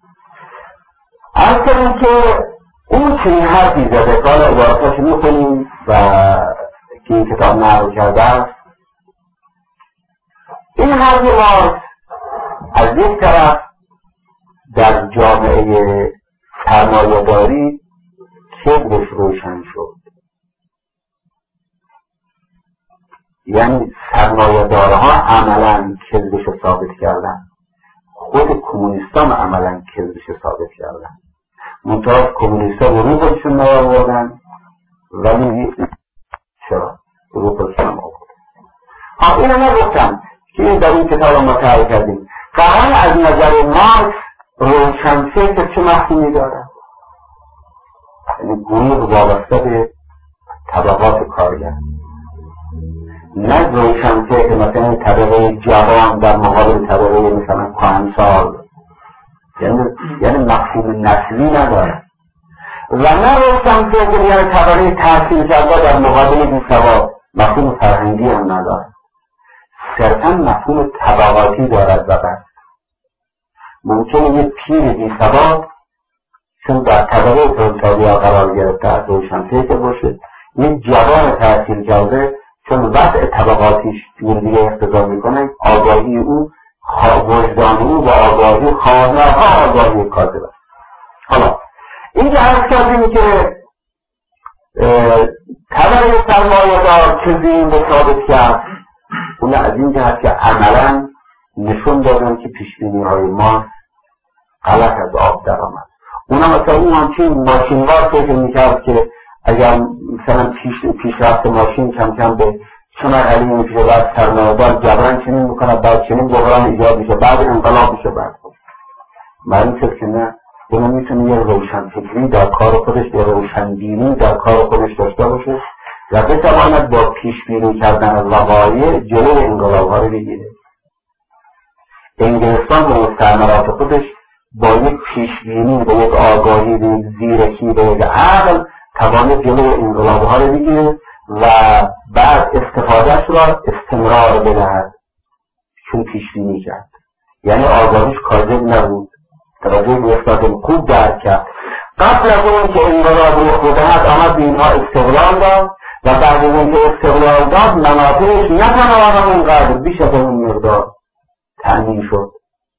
Speaker 2: از کنیم که اون چنین حرفی زده قال عبارتاش میخونیم و که این کتاب نقل کرده است. این حرف مارکس از یک طرف در جامعه سرمایه‌داری کذبش روشن شد، یعنی سرمایه‌دارها عملاً کذبش رو ثابت کردن، خود کمونیستان عملاً کذبش رو ثابت کردن. منتها کمونیست‌ها رو خودشون نیاوردن ولی چرا رو خودشون آوردن. ها اینو نگفتم که این در این کتاب ما تعریف کردیم. فقط از نظر مارکس روشنفکر چه مفهومی داره؟ یعنی گروه وابسته به طبقات کارگر، نه روشنفکر مثلا طبقه جوان در مقابل طبقه مثلا کهنسال، یعنی یعنی مفهوم نسلی نداره. و نه روشنفکر یعنی طبقه تحصیل کرده در مقابل بی‌سواد، مفهوم فرهنگی هم نداره، صرفاً مفهوم طبقاتی دارد. و بس ممکنه یه پیر بی‌سواد چون در طبقه پرولتاریا قرار گرفته از روشنفکر باشه، یه جوان تحصیل کرده چون وضع طبقاتیش جور دیگه اقتضا میکنه آگاهی او وجدان او و آگاهی خواهرها آگاهی کاذب است. حالا این که عرض کردیم که طبقه سرمایه‌دار چه زین به ثابت کرد، اون از این جهت که عملاً نشون دادن که پیشبینی‌های ما غلط از آب در آمد. اونا مثلا اون همچین ماشین‌وار فکر میکرد که اگر مثلا پیش پیشرفت ماشین کم کم به چه مرحله میشه، بعد سرمایه‌دار جبران چنین میکنه، بعد چنین بحران ایجاد میشه، بعد انقلاب میشه، بعد معلوم شد که نه، اون میتونه یه روشنفکری در کار خودش، یه روشنبینی در کار خودش داشته باشه و بتواند با پیشبینی کردن از وقایع جلوی انقلاب‌ها رو بگیره. انگلستان به مستعمرات خودش با یک پیشبینی، با یک آگاهی، با یک زیرکی، با یک عقل توانید جلوی انقلاب‌ها رو بگیره و بعد استفادهش را استمرار بدهد، چون پیشبینی کرد. یعنی آگاهیش کاذب نبود، توجه به افتاد خوب درک کرد. قبل از اون که انقلاب رخ بدهد آمد به اینها استقلال داد و بعد از اون که استقلال داد منافعش نه تنها همونقدر بیش از اون مقدار تأمین شد.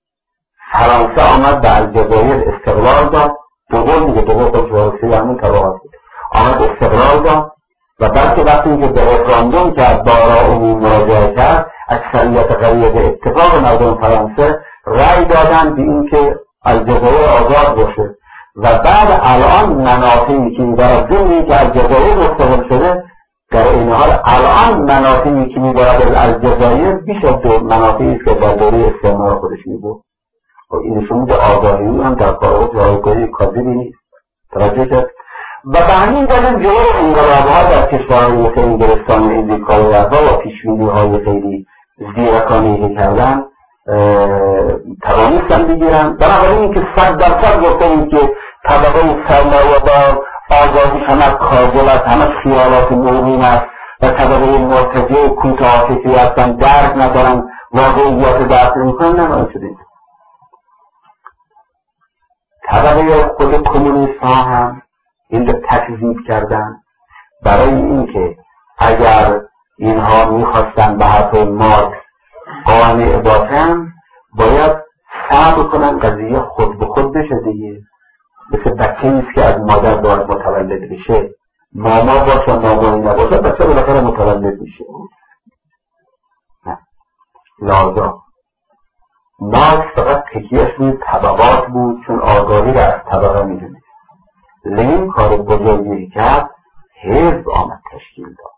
Speaker 2: فرانسه آمد به الجزایر استقلال داد، دوقل میگه دوقل خودش وارسی همون طبقات بود، آمد استقلال داد و بعد که وقتی که به رفراندوم کرد با آراء عمومی مراجعه کرد، اکثریت قریب به اتفاق مردم فرانسه رأی دادن به این که الجزایر آزاد باشه و بعد الان منافعی که در ضمنی که الجزایر مستقل شده، در این حال الان منافعی که میبرد از الجزایر بیش از دو منافعی که در دوره استعمار خودش میبود. و این نشون میده آگاهی هم در کار خود آگاهی کاذبی نیست. توجه کرد. و به همین دلیل جلوی انقلاب‌ها در کشورهای مثل انگلستان و امریکا و اروپا و پیشبینی‌های خیلی زیرکانه‌ای که کردن توانستن بگیرن. بنابراین اینکه صد درصد گفتن که طبقه سرمایه‌دار آگاهیش همه کاذب است، همه خیالات موهوم است و طبقه مرتجع کوتاه فکری هستن، درک ندارن، واقعیات درک نمی‌کنن، نمی‌شه دید. طبقه خود کمونیست ها هم این رو تکذیب کردن برای اینکه اگر اینها میخواستن به حرف مارکس قانع باشن باید صبر کنن قضیه خود به خود بشه دیگه. مثل بچه ایست که از مادر باید متولد بشه، ماما باشه مامایی نباشه بچه بالاخره متولد میشه. لازم مارکس فقط تکیهش روی طبقات بود، چون آگاهی را از طبقه میدونه. لنین کار بزرگی کرد، حزب آمد تشکیل داد.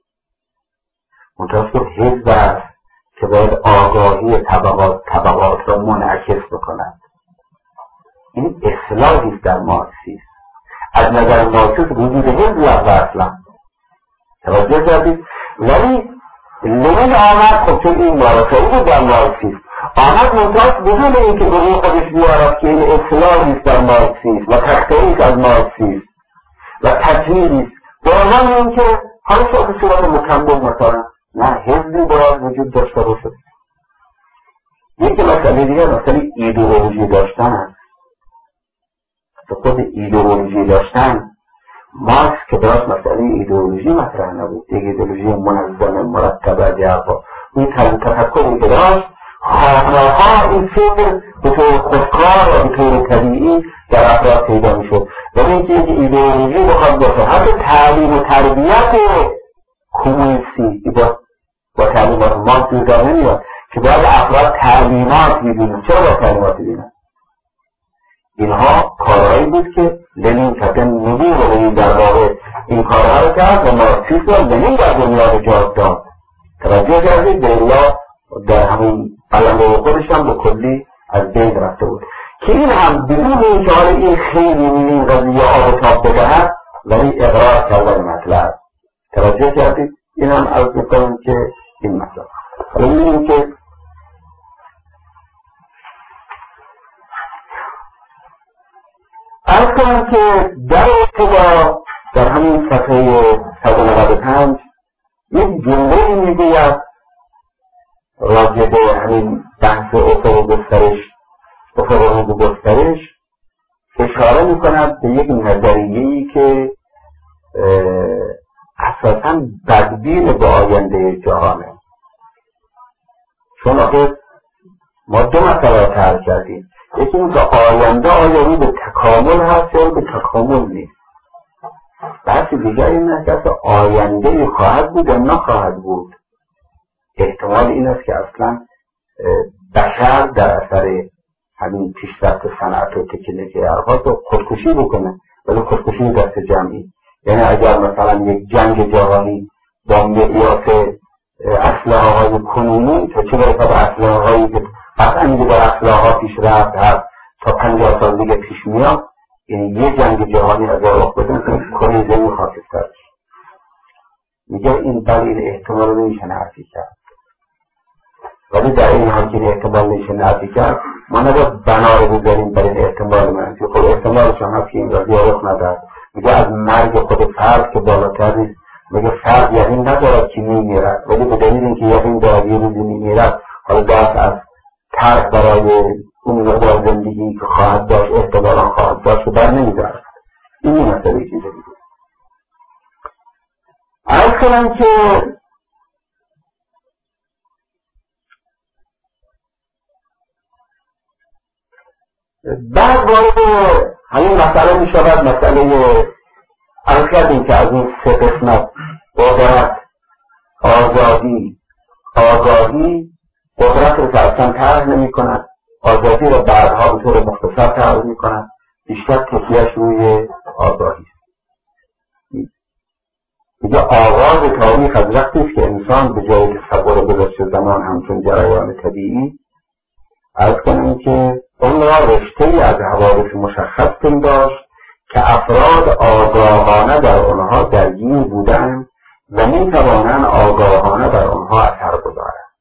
Speaker 2: منتظر حزب است که باید آگاهی طبقات طبقات را منعکس بکند. این اصلاحی است در مارکسیسم. از نظر مارکسیسم وجود حزب لغو اصلا. توجه کردید؟ ولی لنین آمد، خب چون این معرفه بود در مارکسیسم، آمد منتاز بدون اینکه به روی خودش بیارد که این اصلاحی است در مارکسیسم و تخطئی است از مارکسیسم و تکمیلی است، به عنوان اینکه هر شاید صورت مکمل مثلا نه حزبی باید وجود داشته باشد. یکی مسئله دیگه مسئله ایدئولوژی داشتن است. به خود ایدئولوژی داشتن. مارکس که داشت مسئله ایدئولوژی مطرح نبود، یک ایدئولوژی منظم مرتب دیرها این تفکری که داشت خواهرها این فکر به طور خودکار و به طور طبیعی در افراد پیدا می شد. ولی اینکه یک ایدئولوژی بخواد باشه حتی تعلیم و تربیت کمونیستی با با تعلیمات مارکس جدا نمیاد که باید افراد تعلیمات ببینن. چرا با تعلیمات ببینن؟ اینها کارهایی بود که لنین کتن نبی و لنین در واقع این کارها رو کرد و مارکسیسم و لنین در دنیا رو جاد داد. توجه کردید به الله در همون قلمرو خودش هم به کلی از بین رفته بود که این هم بدون اینکه حالا این خیلی این قضیه آب و تاب بدهد ولی اقرار کردن مطلب. توجه کردید؟ این هم عرض میکنم که این مطلب حالا میبینیم که عرض کنم که در ابتدا در همین صفحه صد و نود و پنج یک جمله میگوید راجع به همین بحث افق گسترش افق گسترش اشاره میکند به یک نظریه‌ای که اساساً بدبین به آینده جهانه. چون آخه ما دو مسئله طرح کردیم، یکی این که آینده آیا رو به تکامل هست یا به تکامل نیست. بحث دیگر این است که آینده خواهد بود یا نخواهد بود. احتمال این است که اصلا بشر در اثر همین پیشرفت صنعت و تکنیک ارهات رو خودکشی بکنه، ولی خودکشی دست جمعی. یعنی اگر مثلا یک جنگ جهانی با مقیاس اسلحه های کنونی تا چه برسه به اسلحه هایی که قطعا دیگه در اسلحه ها پیشرفت هست تا پنجاه سال دیگه پیش میاد، یعنی یه جنگ جهانی از راه بدن کره زمین خاکستر بشه. میگه این بر این احتمال رو نمیشه نفی کرد، ولی در این حال که این احتمال نمیشه نفی کرد ما نباید بنا رو بذاریم بر این احتمال منفی. خود احتمالش هم هست که این رضی رخ ندارد. میگه از مرگ خود فرد که بالاتر نیست. میگه فرد یقین ندارد که میمیرد، ولی به دلیل اینکه یقین دارد یه روزی میمیرد، حالا دست از ترک برای اون مقدار زندگی که خواهد داشت احتمالا خواهد داشت و بر نمیدارد. این این مسئله چیزی دیگه. عرض کنم که بعد وارد همین مسئله می شود مسئله عرض کردیم که از این سه قسمت قدرت، آزادی، آگاهی قدرت رو که اصلا طرح نمی کند، آزادی رو بعدها به طور مختصر طرح می کند، بیشتر تکیهش روی آگاهی. دیگه آغاز تاریخ از وقتی است که انسان به جای تصور گذشته زمان همچون جریان طبیعی عرض کنیم که اون را رشته‌ای از حوادث مشخص پنداشت که افراد آگاهانه در آنها درگیر بودند و می توانند آگاهانه بر آنها اثر گذارند.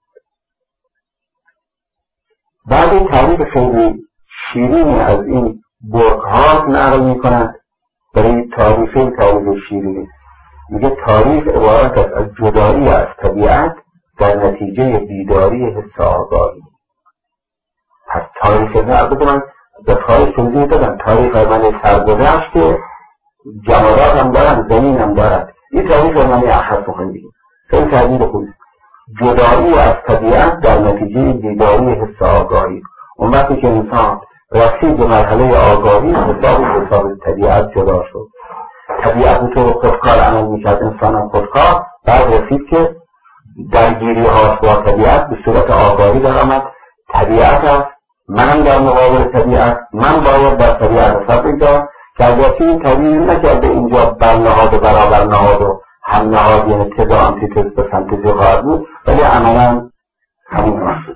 Speaker 2: بعد این تعریف خیلی شیرینی از این برگ‌ها نقل می کند برای تعریف تعریف شیرینی. میگه تاریخ عبارت است از جدایی از طبیعت در نتیجه بیداری حس آگاهی. پس تاریخ نه بدونم به تاریخ توضیح دادم. تاریخ من سرگذشت که جمادات هم دارن، زمین هم دارد. این تاریخ من اخر سخن بگیم خیلی تعبیر خوبی. جدایی از طبیعت در نتیجه بیداری حس آگاهی. اون وقتی که انسان رسید به مرحله آگاهی حساب حساب طبیعت جدا شد. طبیعت به طور خودکار عمل میکرد، انسان هم خودکار. بعد رسید که درگیری هاست با طبیعت به صورت آگاهی در آمد. طبیعت هست، منم در مقابل طبیعت، من باید در طبیعت حساب بگذارم که اگرچه این طبیعی نکرده اینجا بر نهاد و برابر نهاد و هم نهاد یعنی تز و آنتیتز به سنتزی خواهد بود، ولی عملا همین محسوس.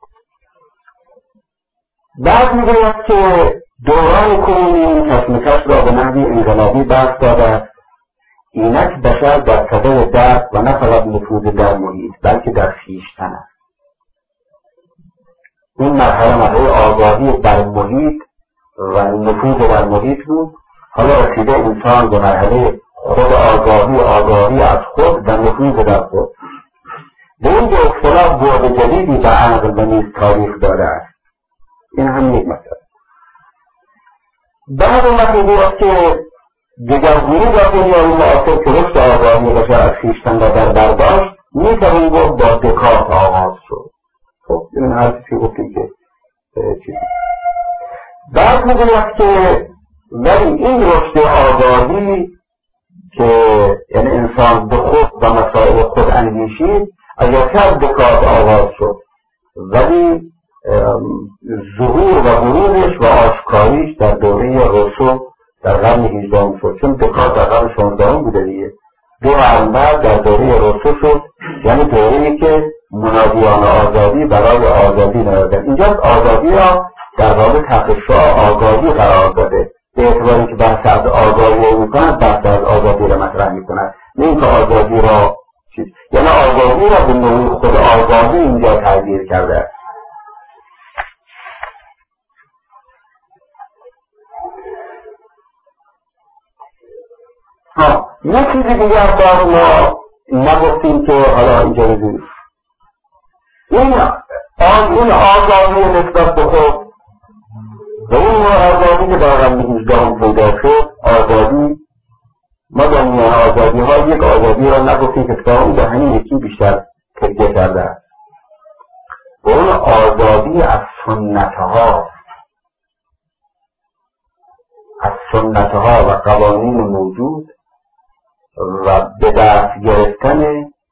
Speaker 2: بعد میگوید که دوران کنونی کشمکش را به نحوی انقلابی بست داده، اینک بشر در صدر درد و نه فقط نفوذ در محیط بلکه در خویشتن است. این مرحله مرحله آگاهی در محیط و نفوذ در محیط بود. حالا رسیده انسان به مرحله خود آگاهی آگاهی از خود و نفوذ در خود. به این دو اختلاف بعد جدیدی به عقل و نیز تاریخ داده است. این هم یک مسئله. بعد اون وقت میگوید که دگرگونی در دنیای معاصر که رشد آگاهی بشر از خویشتن را در برداشت میتوان گفت با دکارت آغاز شد. خب این هر چیزی گفتیم که چیزی بعد میگوید که ولی این رشد آگاهی که یعنی انسان به خود و مسائل خود اندیشید اگرچه از دکارت آغاز شد ولی ظهور و بروزش و آشکاریش در دوره روسو در قرن هجدهم شد، چون دکارت در قرن شانزدهم بوده دیگه. دو قرن بعد در دوره روسو شد، یعنی دوره‌ای که منادیان آزادی برای آزادی نوشتند. اینجا آزادی را در واقع تحت شعاع آگاهی قرار داده، به اعتباری که بحث از آگاهی میکنند بحث از آزادی را مطرح میکنند، نه اینکه آزادی را چیز، یعنی آگاهی را به نوع خود آگاهی اینجا تعبیر کرده. ها یک چیزی دیگر دار ما نگفتیم که حالا اینجا بزید این آن این آزادی نسبت به خود و این آزادی که در قرن هجدهم پیدا شد، آزادی ما در میان آزادی ها یک آزادی را نگفتیم که تا اون به همین یکی بیشتر تکیه کرده است و اون آزادی از سنت ها از سنت ها و قوانین موجود و به دست گرفتن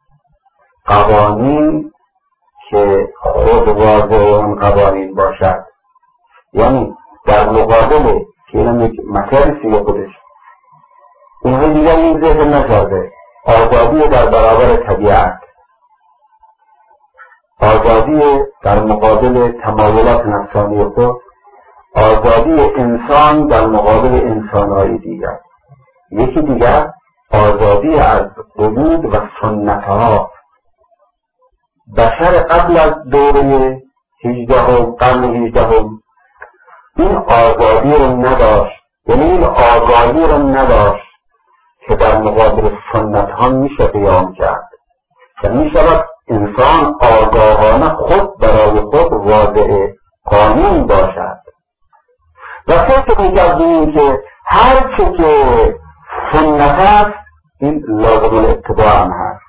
Speaker 2: قوانین که خود واضح اون قوانین باشد، یعنی در مقابل که اینم یک مطلبی خودش اینها دیگر این ذهن نکرده، آزادی در برابر طبیعت، آزادی در مقابل تمایلات نفسانی خود، آزادی انسان در مقابل انسانهای دیگر. یکی دیگر آزادی از حدود و سنتها. بشر قبل از دوره هجدهم قرن هجدهم این آزادی رو نداشت، یعنی این آگاهی رو نداشت که در مقابل سنت ها میشه قیام کرد و میشود انسان آگاهانه خود برای خود واضع قانون باشد و فکر میکردیم که هر چه که سنت هست این لازم الاتباع هم هست.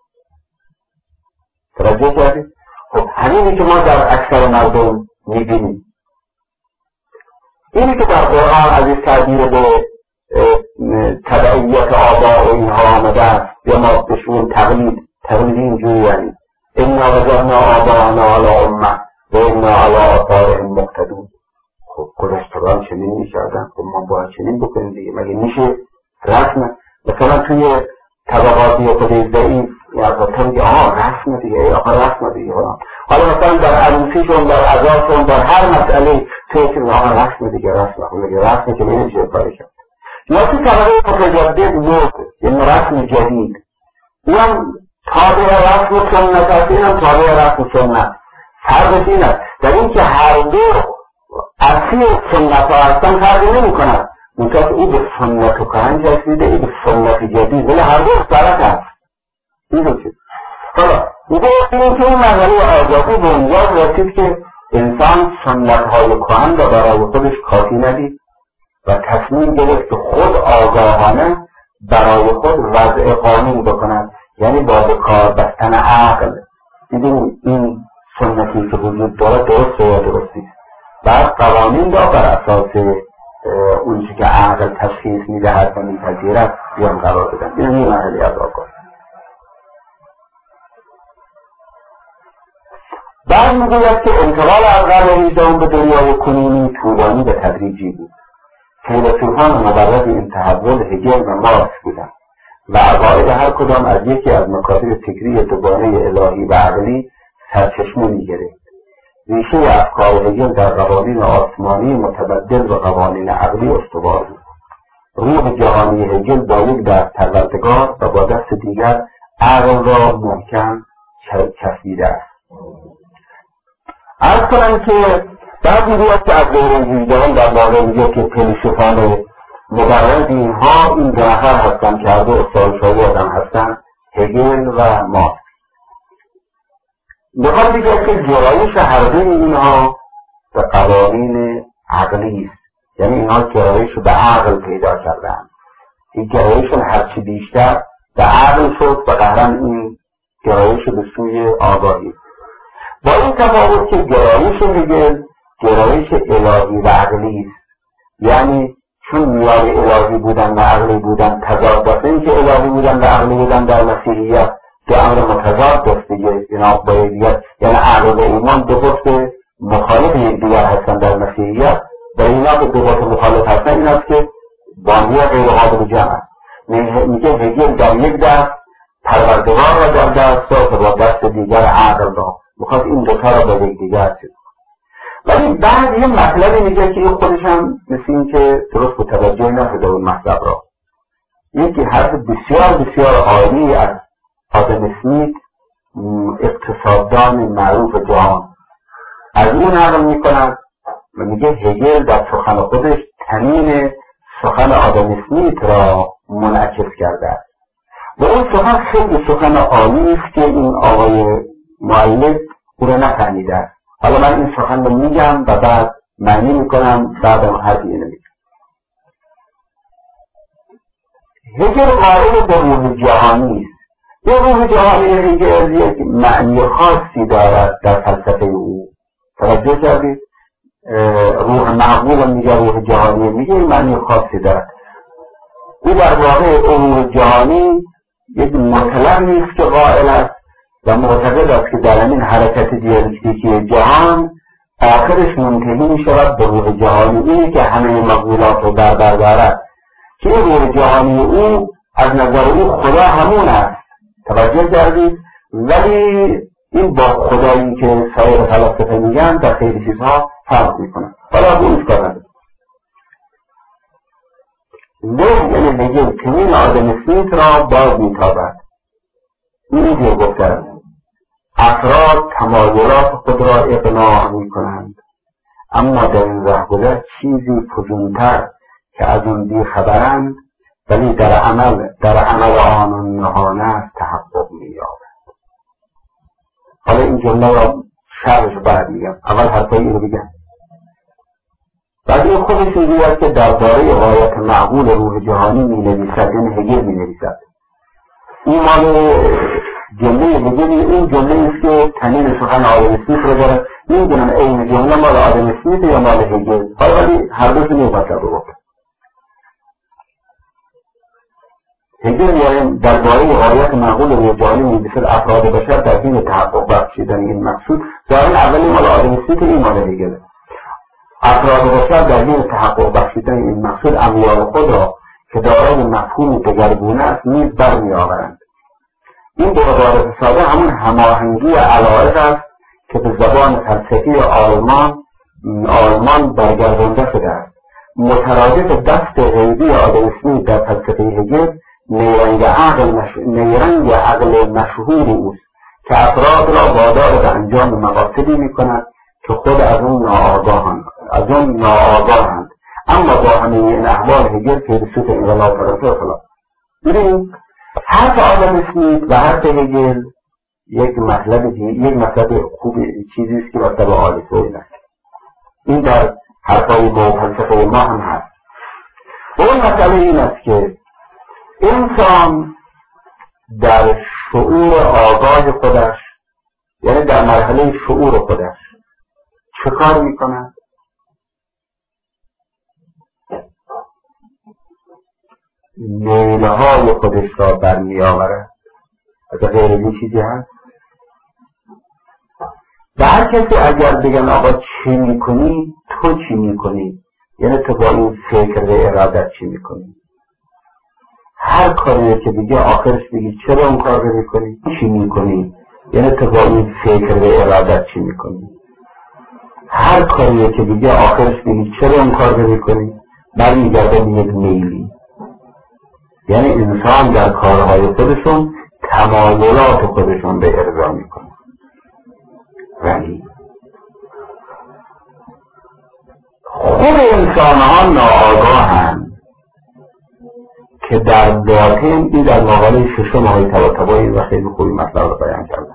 Speaker 2: توجه کردید؟ خب همینی که ما در اکثر مردم میبینیم، اینی که در قرآن از این تعبیر به تبعیت آبا و اینها آمده است یا ما بهشون تقلید تقلید اینجوری یعنی انا وجدنا آباءنا علی امه و انا علی آثارهم مقتدون. خب گذشتگان چنین میکردن، خب ما باید چنین بکنیم دیگه، مگه میشه رسم مثلا توی طبقاتی خود ضعیف یا تا میگه آها رسم دیگه، آقا رسم دیگه. حالا مثلا در عروسیشون در عزاشون در هر مسئله توی که آقا رسم دیگه رسم خب میگه رسم که نمیشه کاری کرد. یا توی طبقه متجدد مرد این رسم جدید، اینم تابع رسم سنت است، اینم تابع رسم سنت. فرقش این است در این که هر دو اصیل سنت ها هستن فرقی نمی کند، منطقه این به سنت و کهنج رسیده، این به سنت جدید، ولی هر دو اختلاف هست. این دو چیز. حالا میگه این که این مرحله آزادی به اونجا رسید که انسان سنت های کهن را برای خودش کافی ندید و تصمیم گرفت که خود آگاهانه برای خود وضع قانون بکند، یعنی با به کار بستن عقل. دیدیم این سنتی که وجود داره درست یا درستی، بعد قوانین را بر اساس اون چی که عقل تشخیص میدهد و میپذیرد بیان قرار بدن. این این مرحله از آگاهی. بعد میگوید که انتقال از قرن هجدهم به دنیای کنونی طولانی و تدریجی بود. فیلسوفان مبرد این تحول هگل و مارکس بودند و عقاید هر کدام از یکی از مکاتب فکری دوگانه الهی و عقلی سرچشمه میگرفت. ریشه افکار هگل در قوانین آسمانی متبدل و قوانین عقلی استوار بود. روح جهانی هگل با یک دست پروردگار و با دست دیگر عقل را محکم چسبیده است. عرض کنم که بعد میگوید که از دوره هجدهم در واقع میگه که فیلسوفان مبرد اینها این دو نفر هستن که هر دو استادشاهی آدم هستن، هگل و مارکس. میخواد بگه که گرایش هر دوی اینها به قوانین عقلی است، یعنی اینها گرایش رو به عقل پیدا کردن. این گرایشون هرچی بیشتر به عقل شد و قهرن این گرایش به سوی آگاهی. با این تفاوت که گرایش هگل گرایش الهی و عقلی است، یعنی چون میان الهی بودن و عقلی بودن تضاد داشته، این که الهی بودن و عقلی بودن در مسیحیت دو امر متضاد است دیگه، جناب با یکدیگر، یعنی عقل و ایمان دو قطب مخالف یکدیگر هستن در مسیحیت و اینا که دو قطب مخالف هستن این است که بانی غیر قابل جمع است. میگه هگل در یک دست پروردگار را در دست داشت و با دست دیگر عقل را میخواد این دوتا را به یکدیگر چیز. ولی بعد یه مطلبی میگه که این خودش هم مثل این که درست متوجه نشده اون مطلب را. یکی حرف بسیار بسیار عالی از آدم اسمیت، اقتصاددان معروف جهان، از این نقل میکند و میگه هگل در سخن خودش تنین سخن آدم اسمیت را منعکس کرده است. و اون سخن خیلی سخن عالی است که این آقای مؤلف او را نفهمیده است. حالا من این سخن رو میگم و بعد معنی میکنم، بعدم حرفی اینو میگم. هگل قائل به روح جهانی است. یه روح جهانی هگل یک معنی خاصی دارد در فلسفه او. توجه کردید؟ روح معقول میگه روح جهانی میگه این معنی خاصی دارد. او در واقع روح جهانی یک مطلق نیست که قائل است و معتقد است که در این حرکت دیالکتیکی جهان آخرش منتهی می شود به روح جهانی اینی که همه مقولات رو در بر دارد، که روح جهانی او از نظر او خدا همون است. توجه کردید؟ ولی این با خدایی که سایر فلاسفه میگن در خیلی چیزها فرق میکنه. حالا به اون کار نداره. نه یعنی هگل کنین آدم اسمیت را باز میتابد. این دیگه گفتن افراد تمایلات خود را اقناع میکنند، اما در این رهگذر چیزی فزونتر که از اون بی خبرند ولی در عمل در عمل آنان نهانه تحقق می‌یابد. حالا این جمله را شرحش بعد میگم، اول حرفای این رو بگم. بعد این خودش میگوید که درباره غایت معقول روح جهانی می‌نویسد، این هگل می‌نویسد. این مال جمله هگل، این جمله است که تنین سخن آدم اسمیت رو داره. نمی‌دونم این جمله مال آدم اسمیت یا مال هگل، حالا ولی هر دوشون یک مطلب رو گفت. هگل یعنی درباره غایت معقول روح جهانی می‌نویسد افراد بشر در حین تحقق بخشیدن این مقصود. ظاهراً اولی مال آدم اسمیت، این مال هگل. افراد بشر در حین تحقق بخشیدن این مقصود امیال خود را که دارای مفهوم دگرگونه است نیز برمی‌آورند. این به عبارت ساده همون هماهنگی علایق است که به زبان فلسفی آلمان آلمان برگردانده شده است. مترادف دست غیبی آدم اسمیت در فلسفه هگل نیرنگ عقل مش... نیرنگ عقل مشهور اوست که افراد را وادار به انجام مقاصدی می‌کند که خود از اون ناآگاهند از اون ناآگاهند اما با همه این احوال هگل فیلسوف انقلاب فرانسه خلاف. ببینید حرف آدم اسمیت و حرف هگل یک مطلب یک مطلب خوب چیزی است که مطلب عالی است. این در حرفای ما فلسفه ما هم هست. اون مسئله این است که انسان در شعور آگاه خودش، یعنی در مرحله شعور خودش چه کار میکنه؟ میله های خودش را برمی آورد. از غیر این چیزی هست؟ و هر کسی اگر بگن آقا چی میکنی؟ تو چی میکنی؟ یعنی تو با این فکر و ارادت چی میکنی؟ هر کاری که بگه آخرش بگی چرا اون کار رو میکنی؟ چی میکنی؟ یعنی تو با این فکر و ارادت چی میکنی؟ هر کاری که بگه آخرش بگی چرا اون کار رو میکنی؟ برمیگرده به یک میلی. یعنی انسان در کارهای خودشون تمایلات خودشون به ارضا میکنه. ولی خود انسان ها ناآگاهند که در باطن، این در مقاله ششم های طباطبایی و خیلی خوبی مطلب رو بیان کردن،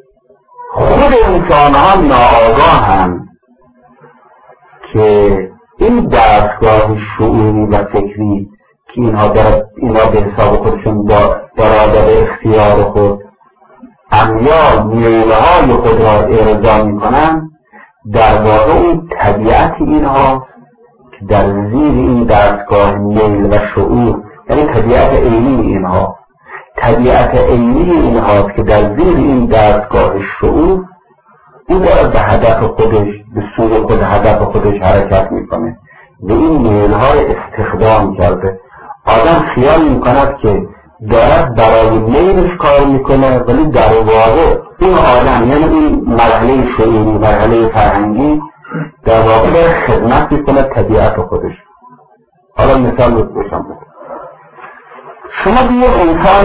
Speaker 2: خود انسان ها ناآگاهند که این دستگاه شعوری و فکری که اینها در اینا به حساب خودشون با برادر اختیار خود امیال میله‌های خود را ارضا میکنن، در واقع اون طبیعت اینها که در زیر این دستگاه میل و شعور، یعنی طبیعت عینی اینها، طبیعت عینی اینهاست که در زیر این دستگاه شعور او دارد به هدف خودش، به سوی خود هدف خودش حرکت میکنه و این میل‌های استخدام کرده. آدم خیال میکند که دارد برای میلش کار میکنه، ولی در واقع این آدم، یعنی این مرحله شعوری، مرحله فرهنگی، در واقع داره خدمت میکنه طبیعت خودش. حالا مثال بزنم، شما بیاد انسان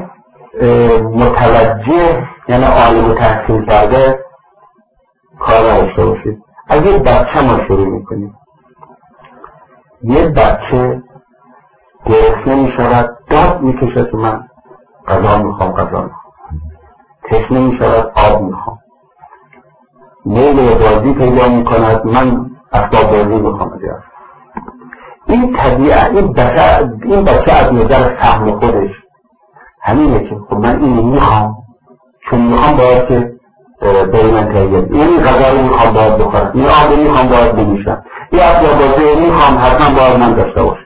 Speaker 2: متوجه، یعنی عالم و تحصیل کرده کار داشته باشید. از یه بچه ما شروع میکنیم. یه بچه گرسنه میشود، داد میکشه که من غذا میخوام، غذا میخوام. تشنه میشود، آب میخوام. میل بازی پیدا میکند، من اسباب بازی میخوام. این طبیعت، این بچه این بچه از نظر فهم خودش همینه که خب من اینو میخوام، چون میخوام باید که به من تغییر، این غذا رو میخوام باید بخورم، این آب رو میخوام باید بنوشم، این اسباب بازی میخوام حتما باید من داشته باشم.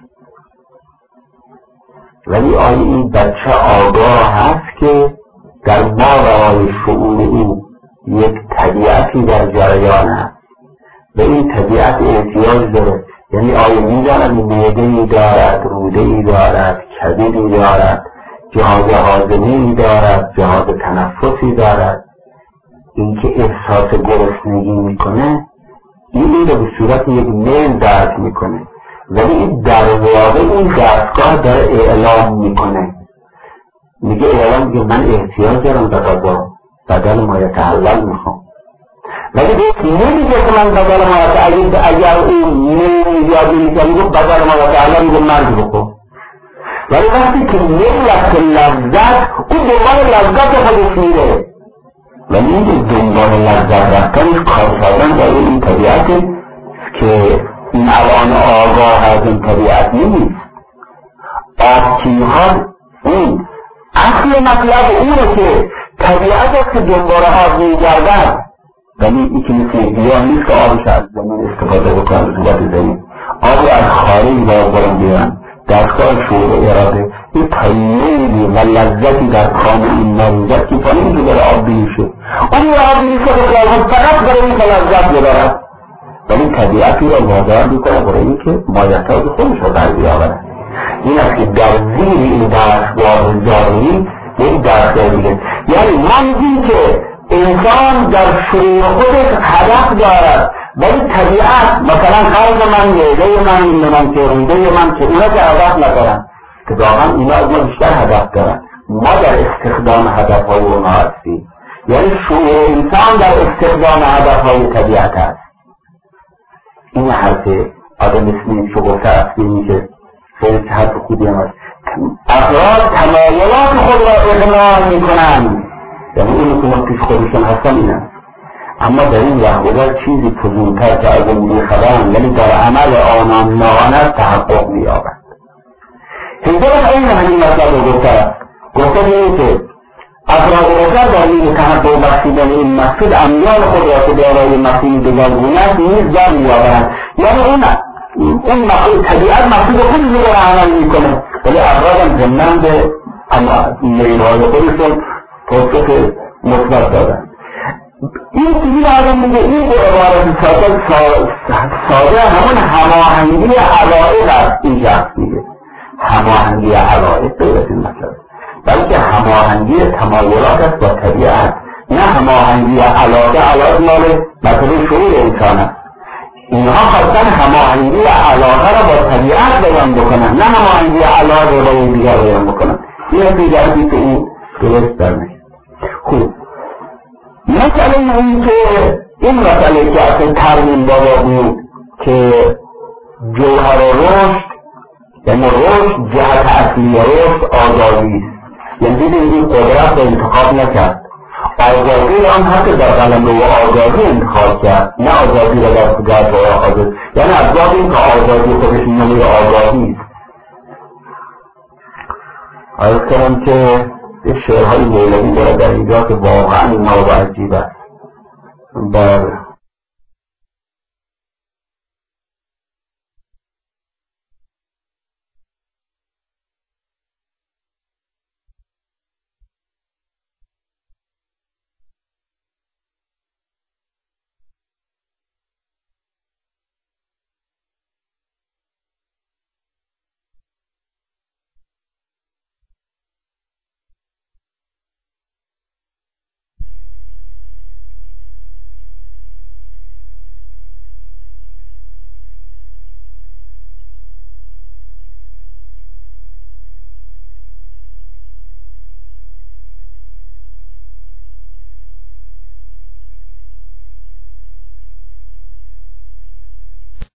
Speaker 2: ولی آیا این بچه آگاه هست که در ماورای شعور او یک طبیعتی در جریان هست و این طبیعت احتیاج داره؟ یعنی آیا میداند معده‌ای دارد، روده‌ای دارد، کبدی دارد، جهاز هاضمه‌ای دارد، جهاز تنفسی دارد؟ این که احساس گرسنگی میکنه، این این رو به صورت یک میل درک میکنه، ولی این در واقع این دستگاه داره اعلام میکنه، میگه اعلام میگه من احتیاج دارم به غذا، بدل ما یتحول میخوام. ولی نمیگه که من بدل ما یتحول، اگر اون میل یادی میگه میگه بدل ما یتحول، میگه مرگ بکن. ولی وقتی که میلت لذت، اون دنبال لذت خودش میره، ولی این دنبال لذت رفتنش کار کردن برای این طبیعت که این الان آگاه از این طبیعت نیست. آبتیها این اصل مطلب اونه که طبیعت است که دنبال آب میگردن، ولی این که مثل بیان نیست که آبش از زمین استفاده بکنن به صورت زمین، آب از خارج باید برن بیان. دستگاه شعور اراده این تاییدی و لذتی در کام این مریضت که پانه اینجا داره آب بیشه، اون آب بیشه که خواهد فقط برای این که لذت بدارد، ولی طبیعتی را وادار میکنه برای این که مایحتاج خودش را در بیاورد. این است که در زیر این دستگاه ظاهری یک دستگاه دیگه، یعنی ما میگیم که انسان در شعور خودش هدف دارد، ولی طبیعت مثلا قلب من، معده من، من که روده من که اونا که هدف ندارن، که واقعا اینا از ما بیشتر هدف دارن. ما در استخدام هدفهای اونا هستیم، یعنی شعور انسان در استخدام هدفهای طبیعت هست. این حرف آدم اسمی شگفته اصلی که خیلی حرف خوبی هم هست. افراد تمایلات خود را اغنار میکنن، یعنی اونو که ما پیش خودشون هستن این هست، اما در این وحوزر چیزی فزونتر که از اون بیخبرن ولی در عمل آنان ناهانه تحقق می‌یابد. هزار این همین مطلب رو گفته گفته این که افراد بشر با این تحقق بخشیدن این مقصود امیال خود را که دارای مقصود دگرگونه است نیز در می‌یابند، یعنی اون اون مقصود طبیعت مقصود خودی رو را عمل میکنه، ولی افراد هم ضمن به میل‌های خودشون توصیف مثبت دادن. این چیزی آدم میگه این به عبارت ساده ساده همون هماهنگی علایق است. این شخص میگه هماهنگی علایق به این مطلب، بلکه هماهنگی تمایلات است با طبیعت، نه هماهنگی علاقه علایق مال مطلب شعور انسان است. اینها خواستن هماهنگی علاقه را با طبیعت بیان بکنن، نه هماهنگی علاقه را با این دیگر بیان بکنن. این دیگری که این درست در نگه. خوب مسئله این که این مسئله که اصلا ترمیم بابا بود که جوهر رشد یعنی رشد جهت اصلی رشد آزادی است، یعنی دیدیم این قدرت را انتخاب نکرد، آزادی هم حتی در قلمرو آزادی انتخاب کرد، نه آزادی را در جای آزاد، یعنی از باب این که آزادی خودش نموی آزادی است. عرض کنم که یه شعرهای مولوی داره در اینجا که واقعا ناب عجیب است. بله